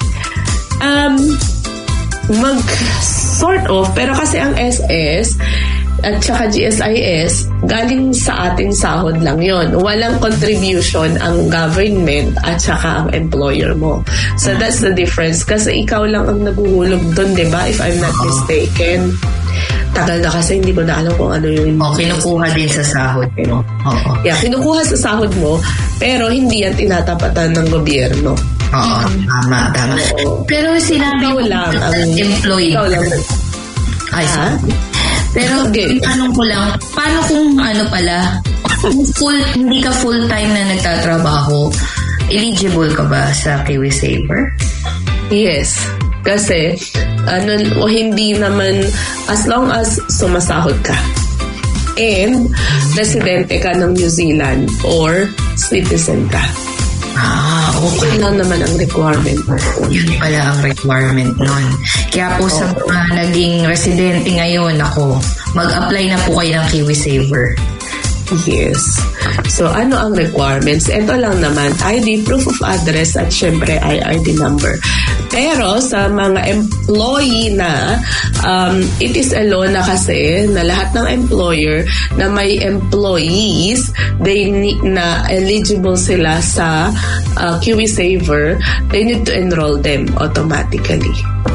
Sort of, pero kasi ang SS at saka GSIS, galing sa ating sahod lang yon. Walang contribution ang government at saka ang employer mo. So that's the difference. Kasi ikaw lang ang naguhulog doon, di ba? If I'm not mistaken. Tagal na kasi hindi ko na alam kung ano yung... kinukuha din sa sahod mo. Yeah, kinukuha sa sahod mo, pero hindi yan tinatapatan ng gobyerno. Tama. Pero sinabi ko lang ang employee. Ikaw lang. Ay, pero tanong ko lang, paano kung hindi ka full-time na nagtatrabaho, eligible ka ba sa KiwiSaver? Yes. Kasi, hindi naman, as long as sumasahod ka and residente ka ng New Zealand or citizen ka. Okay. Yan lang naman ang requirement. Yan pala ang requirement nun. Kaya po sa mga naging residente ngayon, mag-apply na po kayo ng KiwiSaver. Yes. So, ano ang requirements? Ito lang naman, ID, proof of address, at syempre ID number. Pero sa mga employee na, it is a law na kasi na lahat ng employer na may employees, they need na eligible sila sa KiwiSaver, they need to enroll them automatically.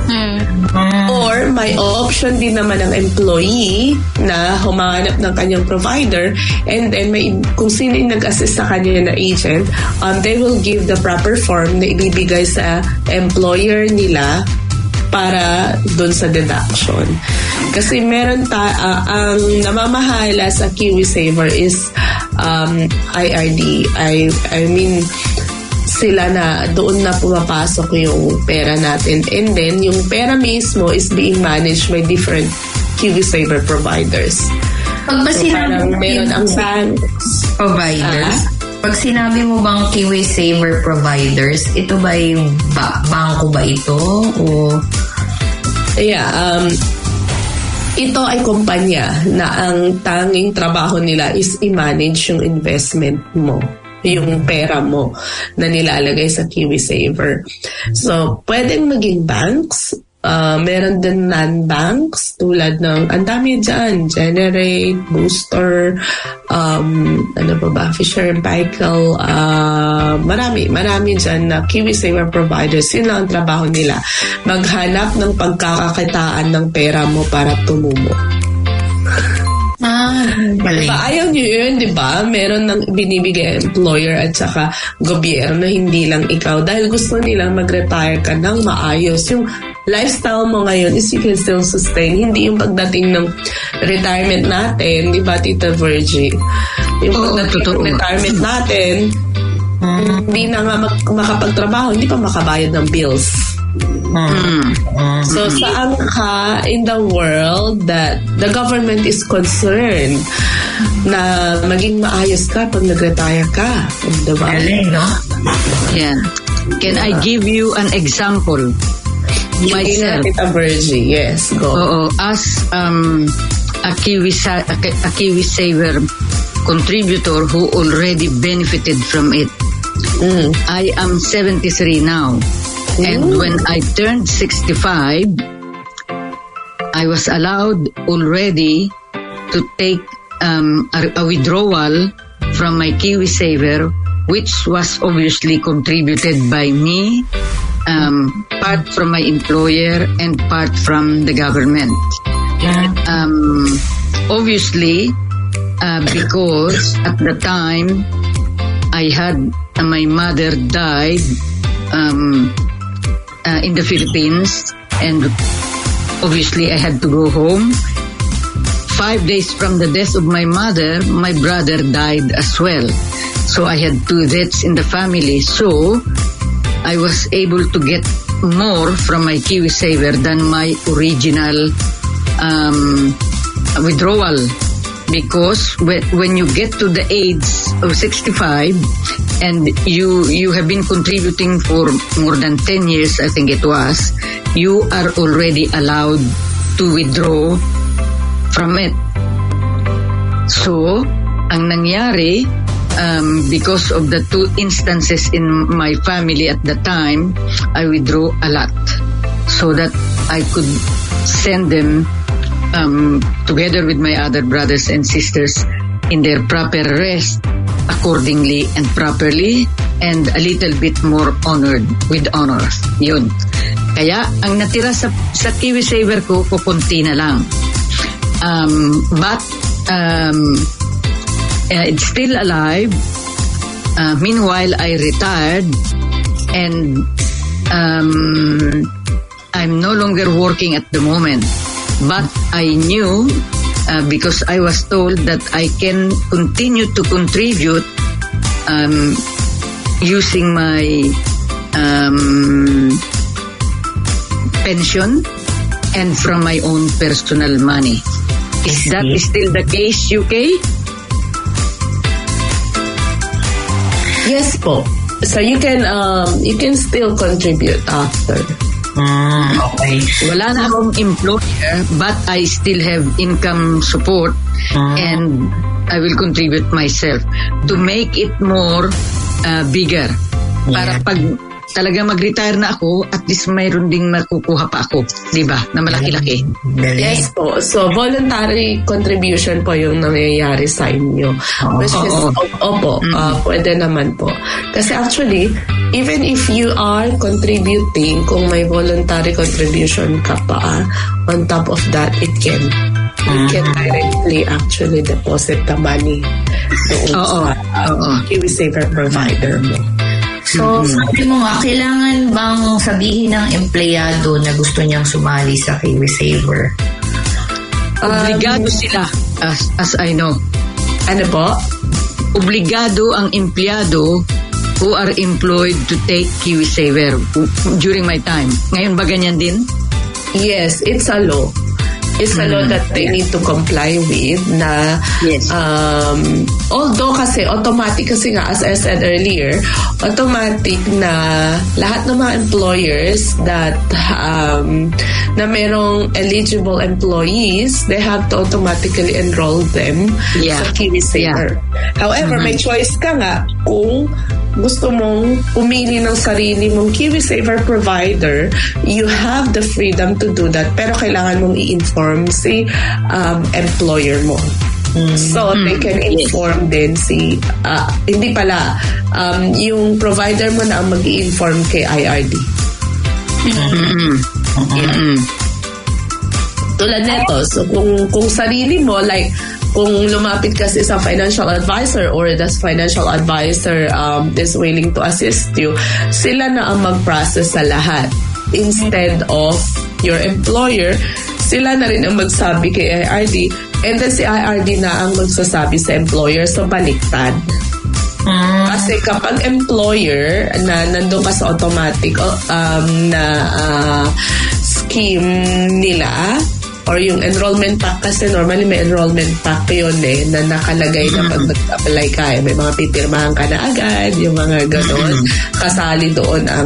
Or may option din naman ng employee na humanap ng kanyang provider, and then kung sino yung nag-assist sa kanya na agent, they will give the proper form na ibibigay sa employer nila para dun sa deduction. Kasi meron ang namamahala sa KiwiSaver is IRD. I mean, sila na doon na pumapasok yung pera natin. And then, yung pera mismo is being managed by different KiwiSaver providers. Pag ba sinabi meron ang banks providers? Pag sinabi mo bang KiwiSaver providers, ito ba yung bangko ba ito? O... Yeah, ito ay kumpanya na ang tanging trabaho nila is i-manage yung investment mo, yung pera mo na nilalagay sa KiwiSaver. So, pwedeng maging banks, meron din non-banks tulad ng, ang dami dyan, Generate, Booster, Fisher & Paykel, marami dyan na KiwiSaver providers. Yun lang ang trabaho nila. Maghanap ng pagkakakitaan ng pera mo para tumumo. Diba, ayaw nyo yun, diba? Meron ng binibigay employer at saka gobyerno, hindi lang ikaw. Dahil gusto nilang mag-retire ka ng maayos. Yung lifestyle mo ngayon is you can still sustain. Hindi yung pagdating ng retirement natin, diba, Tita Virgie? Yung pagdating ng retirement natin, hindi na nga makapagtrabaho, hindi pa makabayad ng bills. So saan ka in the world that the government is concerned na maging maayos ka pag nag-retire ka, diba? No? Yeah. Can I give you an example? Myself. Tita Virgie, yes, go. Oo, as a Kiwi Saver contributor who already benefited from it. I am 73 now. And when I turned 65, I was allowed already to take a withdrawal from my Kiwi Saver, which was obviously contributed by me, part from my employer and part from the government. Obviously, because at the time I had my mother died in the Philippines, and obviously I had to go home. 5 days from the death of my mother, my brother died as well. So I had 2 deaths in the family. So I was able to get more from my Kiwi Saver than my original withdrawal. Because when you get to the age of 65 and you have been contributing for more than 10 years, I think it was, you are already allowed to withdraw from it. So, ang nangyari, because of the 2 instances in my family at the time, I withdrew a lot so that I could send them together with my other brothers and sisters in their proper rest accordingly and properly, and a little bit more honored with honors. Yun. Kaya ang natira sa Kiwi Saver ko, kukunti na lang. But it's still alive. Meanwhile, I retired and I'm no longer working at the moment. But I knew, because I was told that I can continue to contribute using my pension and from my own personal money. Is that still the case, UK? Yes po. So you can still contribute after. Okay. Wala na akong employer, but I still have income support and I will contribute myself to make it more bigger. Para pag talaga mag-retire na ako, at least mayroon ding makukuha pa ako, di ba? Na malaki-laki. Yes po. So, voluntary contribution po yung nangyayari sa inyo. Which is, pwede naman po. Kasi actually, even if you are contributing, kung may voluntary contribution ka pa, on top of that, you can directly actually deposit the money sa Kiwi Saver provider mo. So, sabi mo nga, kailangan bang sabihin ng empleyado na gusto niyang sumali sa Kiwi Saver? Obligado sila, as I know. Ano po? Obligado ang empleyado who are employed to take Kiwi Saver during my time. Ngayon ba ganyan din? Yes, it's a law. It's a law that they need to comply with na although kasi automatic, kasi nga as I said earlier, automatic na lahat ng mga employers that na merong eligible employees, they have to automatically enroll them sa Kiwi Saver. However, may choice ka nga kung gusto mong pumili ng sarili mong Kiwi Saver provider, you have the freedom to do that, pero kailangan mong i-inform si employer mo. So, they can inform din hindi pala, yung provider mo na ang mag-i-inform kay IRD. Tulad neto, so kung sarili mo, like, kung lumapit ka sa isang financial advisor or the financial advisor is willing to assist you, sila na ang mag-process sa lahat. Instead of your employer, sila na rin ang magsabi kay IRD, and then si IRD na ang magsasabi sa employer. So, baliktad. Kasi kapag employer na nandun ka sa automatic scheme nila, or yung enrollment pack, kasi normally may enrollment pack yun na nakalagay na pag nag-apply ka, may mga pipirmahan ka na agad, yung mga ganon, kasali doon ang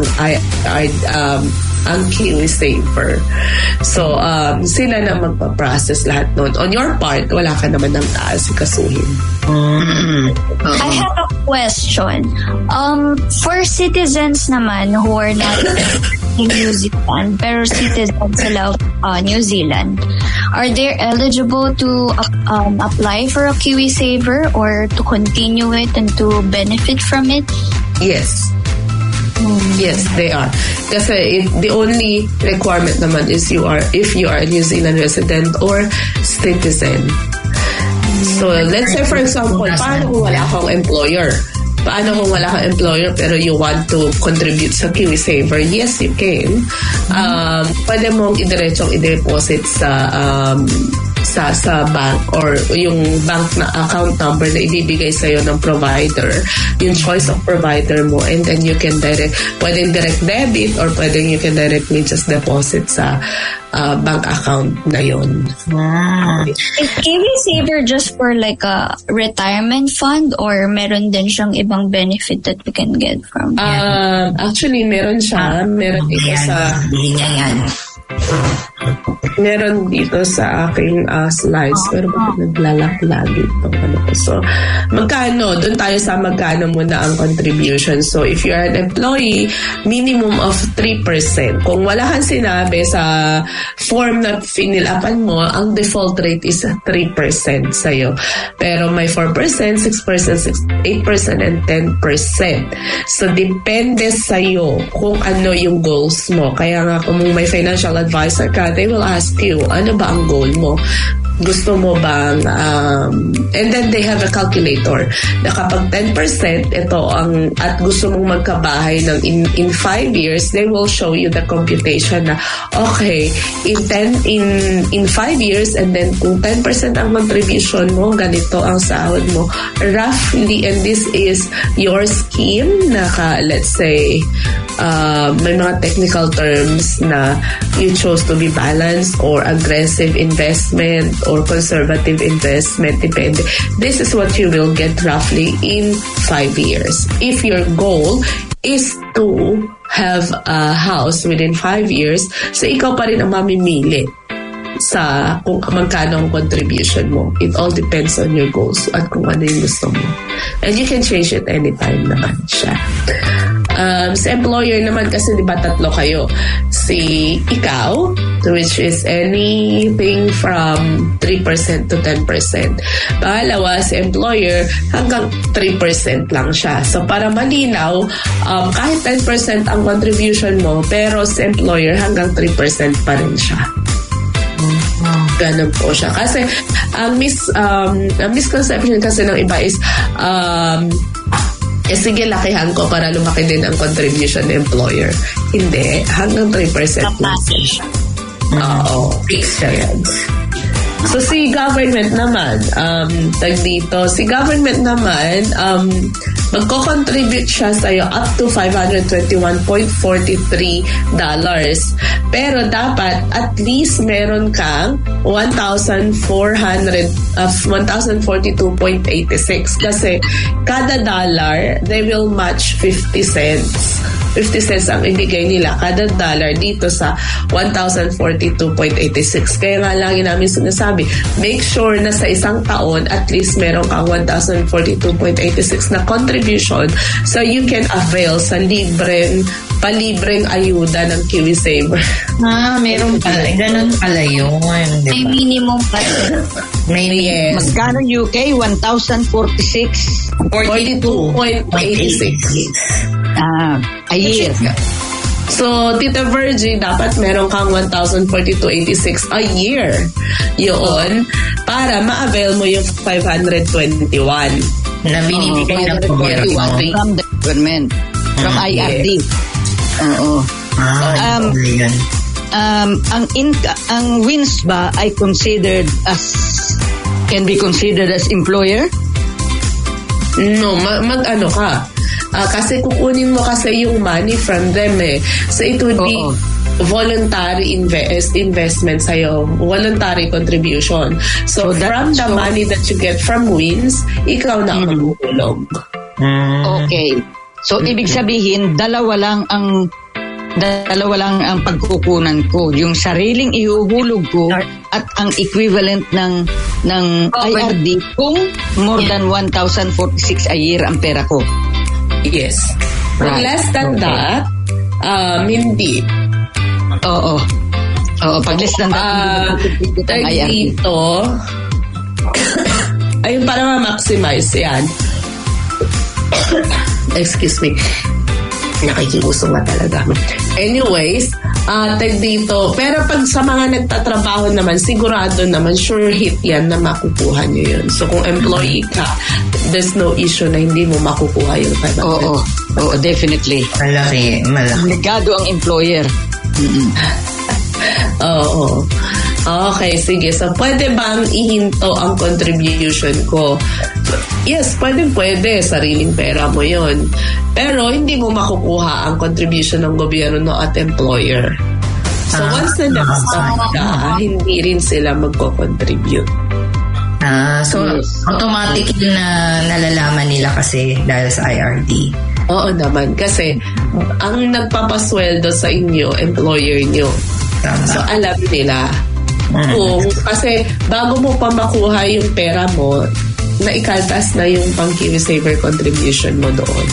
KiwiSaver. So, sila na magpa-process lahat nun. On your part, wala ka naman ng aasikasuhin. I have a question. For citizens naman who are not in New Zealand, pero citizens sila New Zealand, are they eligible to apply for a KiwiSaver or to continue it and to benefit from it? Yes. Yes, they are. Kasi the only requirement naman is if you are a New Zealand resident or citizen. So, let's say for example, paano kung wala kang employer? Paano kung wala kang employer pero you want to contribute sa KiwiSaver? Yes, you can. Pwede mong idiretsong i-deposit sa bank or yung bank na account number na ibibigay sa'yo ng provider, yung choice of provider mo, and then you can pwedeng direct debit or pwedeng you can directly just deposit sa bank account na yun. Wow. Is KiwiSaver just for like a retirement fund or meron din siyang ibang benefit that we can get from? Actually, meron siya. Meron dito sa... Meron dito sa aking slides, pero bakit naglalak-lag ito? So, magkano? Doon tayo sa magkano muna ang contribution. So, if you are an employee, minimum of 3%. Kung wala kang sinabi sa form na finilapan mo, ang default rate is 3% sa'yo. Pero may 4%, 6%, 8%, and 10%. So, depende sa'yo kung ano yung goals mo. Kaya nga, kung may financial advisor ka, they will ask you, ano ba ang goal mo? Gusto mo bang and then they have a calculator na kapag 10% ito ang at gusto mong magkabahay ng in 5 years, they will show you the computation na okay, in 5 years, and then kung 10% ang contribution mo, ganito ang sahod mo roughly, and this is your scheme na let's say may mga technical terms na you chose to be balanced or aggressive investment or conservative investment, depende. This is what you will get roughly in 5 years. If your goal is to have a house within 5 years, so ikaw pa rin ang mamimili sa kung magkano ang contribution mo. It all depends on your goals at kung ano yung gusto mo. And you can change it anytime naman siya. Sa employer naman kasi diba 3 kayo. Si ikaw, which is anything from 3% to 10%. Pangalawa, si employer, hanggang 3% lang siya. So para malinaw, kahit 10% ang contribution mo, pero si employer hanggang 3% pa rin siya. Ganun po siya. Kasi ang misconception kasi ng iba is sige, lakihan ko para lumaki din ang contribution ng employer. Hindi. Hanggang 3% lang siya. Oo. Fixed siya yan. So, si government naman, si government naman, magko-contribute siya sa'yo up to $521.43. Pero dapat at least meron kang 1,042.86 kasi kada dollar, they will match 50 cents. 50 cents ang ibigay nila kada dollar dito sa 1,042.86. Kaya nga lagi namin sinasabi, make sure na sa isang taon at least meron kang 1,042.86 na contribution so you can avail sa palibreng ayuda ng KiwiSaver. Meron pala. Ganun pala yun. Diba? May minimum pala. Yes. Magkano UK? 1,046. 42.86. A year. So, Tita Virgie, dapat meron kang 1,042.86 a year. Yun, para ma-avail mo yung 521. Na binibigay ng gobyerno. From the government. From IRD. Oo. Ang WINS ba ay can be considered as employer? No, mag-ano ka. Kasi kukunin mo kasi yung money from them eh. So it would be voluntary investment sa'yo. Voluntary contribution. So from the money that you get from WINS, ikaw na ang maghuhulog. Okay. So ibig sabihin, dalawa lang ang pagkukunan ko. Yung sariling ihuhulog ko at ang equivalent ng IRD kung more than 1,046 a year ang pera ko. Yes. Right. Less than that, hindi. Oo. Pag less than that, dito, ayun, para ma-maximize yan. Excuse me. Nakikiuso nga talaga. Anyways, dito. Pero pag sa mga nagtatrabaho naman, sigurado naman, sure hit yan na makukuha nyo yun. So kung employee ka, there's no issue na hindi mo makukuha yung 500. Oo, definitely. Malaki. Ligado ang employer. Oo. Okay, sige. So, pwede bang ihinto ang contribution ko? Yes, pwede. Sariling pera mo yon. Pero, hindi mo makukuha ang contribution ng gobyerno at employer. So, once na nag-stop ka, hindi rin sila magko-contribute. So, automatic na nalalaman nila kasi dahil sa IRD. Oo naman. Kasi, ang nagpapasweldo sa inyo, employer nyo. So, alam nila. Kasi bago mo pa makuha yung pera mo, naikaltas na yung pang KiwiSaver contribution mo doon.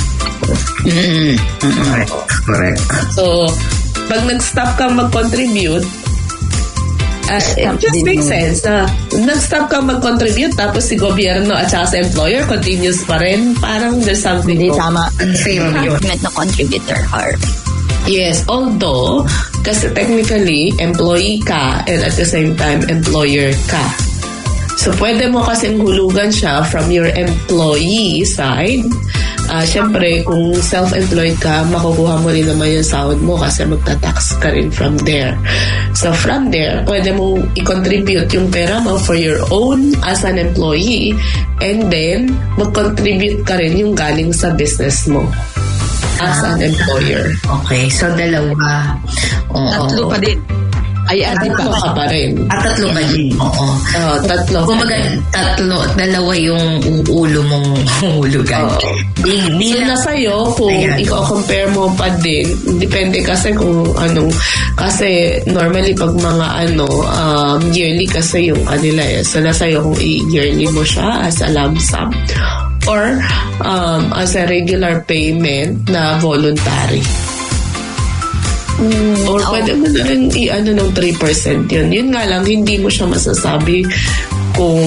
Correct. So, pag nag-stop kang mag-contribute, it just makes sense. Nag-stop kang mag-contribute tapos si gobyerno at saka sa employer continues pa rin. Parang there's something hindi tama. Unfair yun. Na contributor or yes, although kasi technically employee ka and at the same time employer ka. So pwede mo kasing hulugan siya from your employee side. Siyempre, kung self-employed ka, makukuha mo rin naman yung sahod mo kasi magta-tax ka rin from there. So from there, pwede mong i-contribute yung pera mo for your own as an employee and then mag-contribute ka rin yung galing sa business mo as an employer. Okay, so dalawa. Tatlo pa din. Tatlo ka pa rin. Tatlo ka din. Oo. Tatlo. Kumbaga, dalawa yung ulo mong hulugan. So, nasa'yo, kung i-compare mo pa din, depende kasi kung anong, kasi normally pag mga yearly kasi yung kanila eh. So, nasa'yo kung i-yearly mo siya as a lump sum or as a regular payment na voluntary. Or pwede mo na rin ng 3% yun. Yun nga lang, hindi mo siya masasabi kung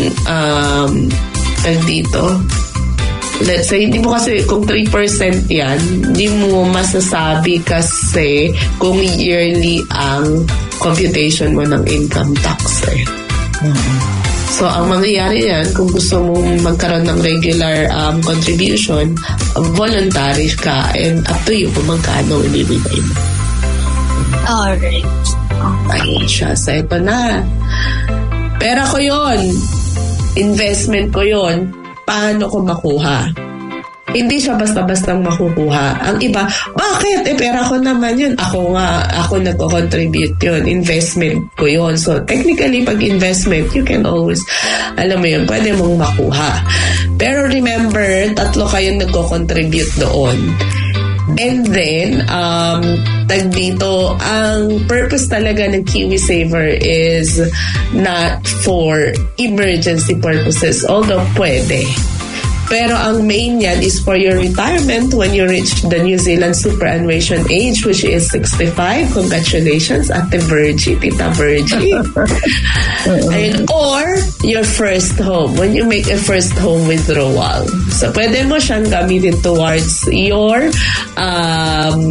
dito. Let's say, hindi mo kasi, kung 3% yan, hindi mo masasabi kasi kung yearly ang computation mo ng income tax eh. So, ang mangyayari yan, kung gusto mong magkaroon ng regular contribution, voluntary ka and up to you kung magkano ibibigay mo. alright. Okay siya. So, ito na. Pera ko yon, investment ko yon, paano ko makuha? Hindi siya basta-bastang makukuha. Ang iba, bakit? Pera ko naman yun. Ako nagko-contribute yun. Investment ko yun. So, technically, pag investment, you can always, alam mo yun, pwede mong makuha. Pero remember, 3 kayong nagko-contribute doon. And then, dito, ang purpose talaga ng KiwiSaver is not for emergency purposes, although pwede. Pero ang main yan is for your retirement when you reach the New Zealand superannuation age, which is 65. Congratulations, Ate Virgie, Tita Virgie. And, or your first home, when you make a first home withdrawal. So, pwede mo siyang gamitin towards your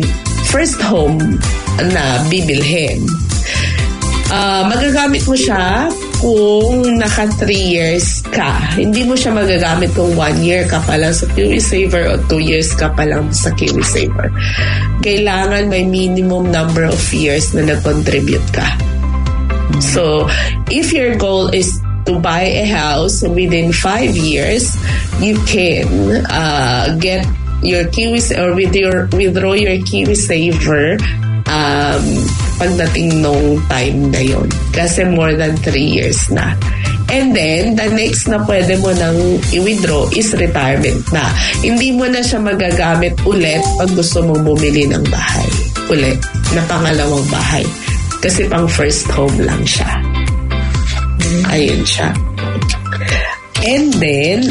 first home na bibilhin. Magagamit mo siya kung naka 3 years ka. Hindi mo siya magagamit kung 1 year ka pa lang sa KiwiSaver o 2 years ka pa lang sa KiwiSaver. Kailangan may minimum number of years na nag-contribute ka. So, if your goal is to buy a house within 5 years, you can get your KiwiSaver or withdraw your KiwiSaver pagdating nung time na yon, kasi more than 3 years na. And then, the next na pwede mo nang i-withdraw is retirement na. Hindi mo na siya magagamit ulit pag gusto mong bumili ng bahay. Ulit, na pangalawang bahay. Kasi pang first home lang siya. Ayun siya. And then,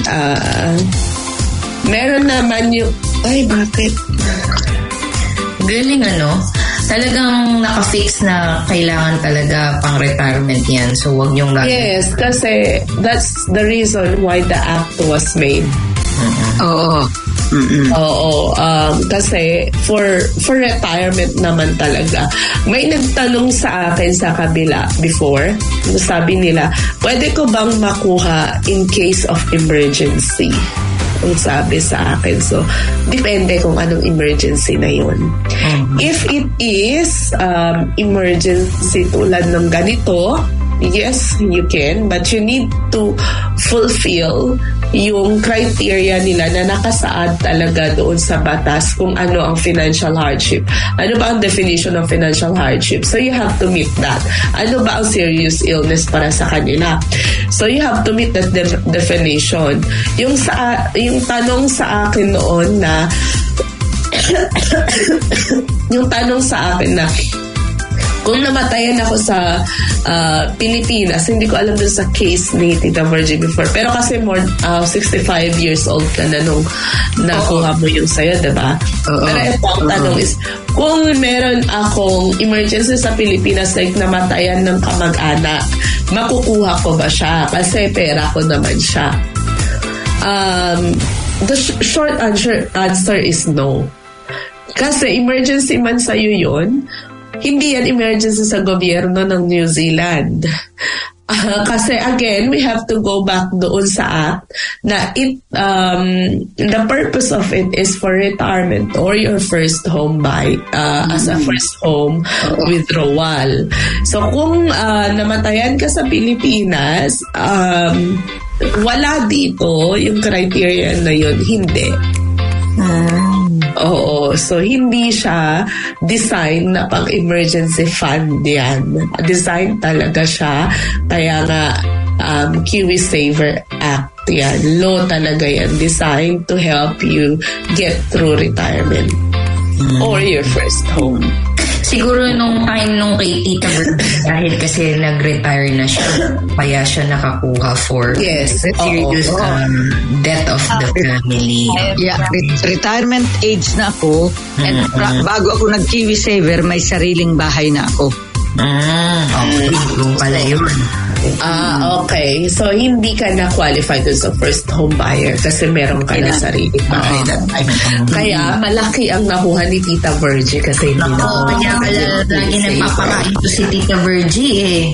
meron naman yung... Ay, bakit? Galing talagang naka-fix na kailangan talaga pang retirement yan. So, wag niyong gagawin. Yes, kasi that's the reason why the act was made. Oo. Kasi for retirement naman talaga. May nagtanong sa akin sa kabila before. Sabi nila, pwede ko bang makuha in case of emergency? Ang sabi sa akin. So, depende kung anong emergency na yun. If it is emergency tulad ng ganito, yes, you can, but you need to fulfill yung criteria nila na nakasaad talaga doon sa batas kung ano ang financial hardship. Ano ba ang definition of financial hardship? So you have to meet that. Ano ba ang serious illness para sa kanila? So you have to meet that definition. Yung tanong sa akin noon na yung tanong sa akin na kung namatayan ako sa Pilipinas, hindi ko alam dun sa case ni Tita Virgie before. Pero kasi more 65 years old ka na nung nakuha mo yung sayo, diba? Pero ito ang tanong is, kung meron akong emergency sa Pilipinas, like namatayan ng kamag-anak, makukuha ko ba siya? Kasi pera ko naman siya. The short answer is no. Kasi emergency man sa'yo yun, hindi yan emergency sa gobyerno ng New Zealand. Kasi again, we have to go back doon sa act na the purpose of it is for retirement or your first home buy as a first home withdrawal. So kung namatayan ka sa Pilipinas, wala dito yung criteria na yun, hindi. Oo, so hindi siya design na pang emergency fund yan. Design talaga siya, kaya nga KiwiSaver Act yan. Law talaga yan, designed to help you get through retirement or your first home. Siguro nung time nung kay Tita Virgie, dahil kasi nag-retire na siya, kaya siya nakakuha for serious death of the family. Yeah, retirement age na ako, and bago ako nag-KiwiSaver, may sariling bahay na ako. Okay, yung pala yun. Okay. So, hindi ka na qualified sa first home buyer kasi meron ka na sarili bahay na. Kaya, malaki ang nakuha ni Tita Virgie kasi hindi na. Kaya lagi nagpapakain to si Tita Virgie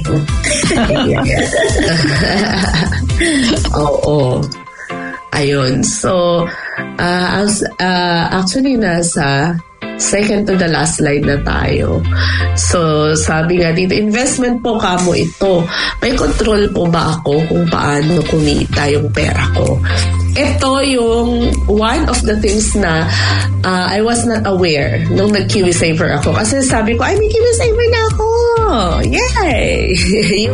Oo. Ayun. So, actually, nasa second to the last slide na tayo. So, sabi nga dito, investment po kamo ito. May control po ba ako kung paano kumita yung pera ko? Ito yung one of the things na I was not aware nung nag-KiwiSaver ako. Kasi sabi ko, ay, may KiwiSaver na ako! Yay!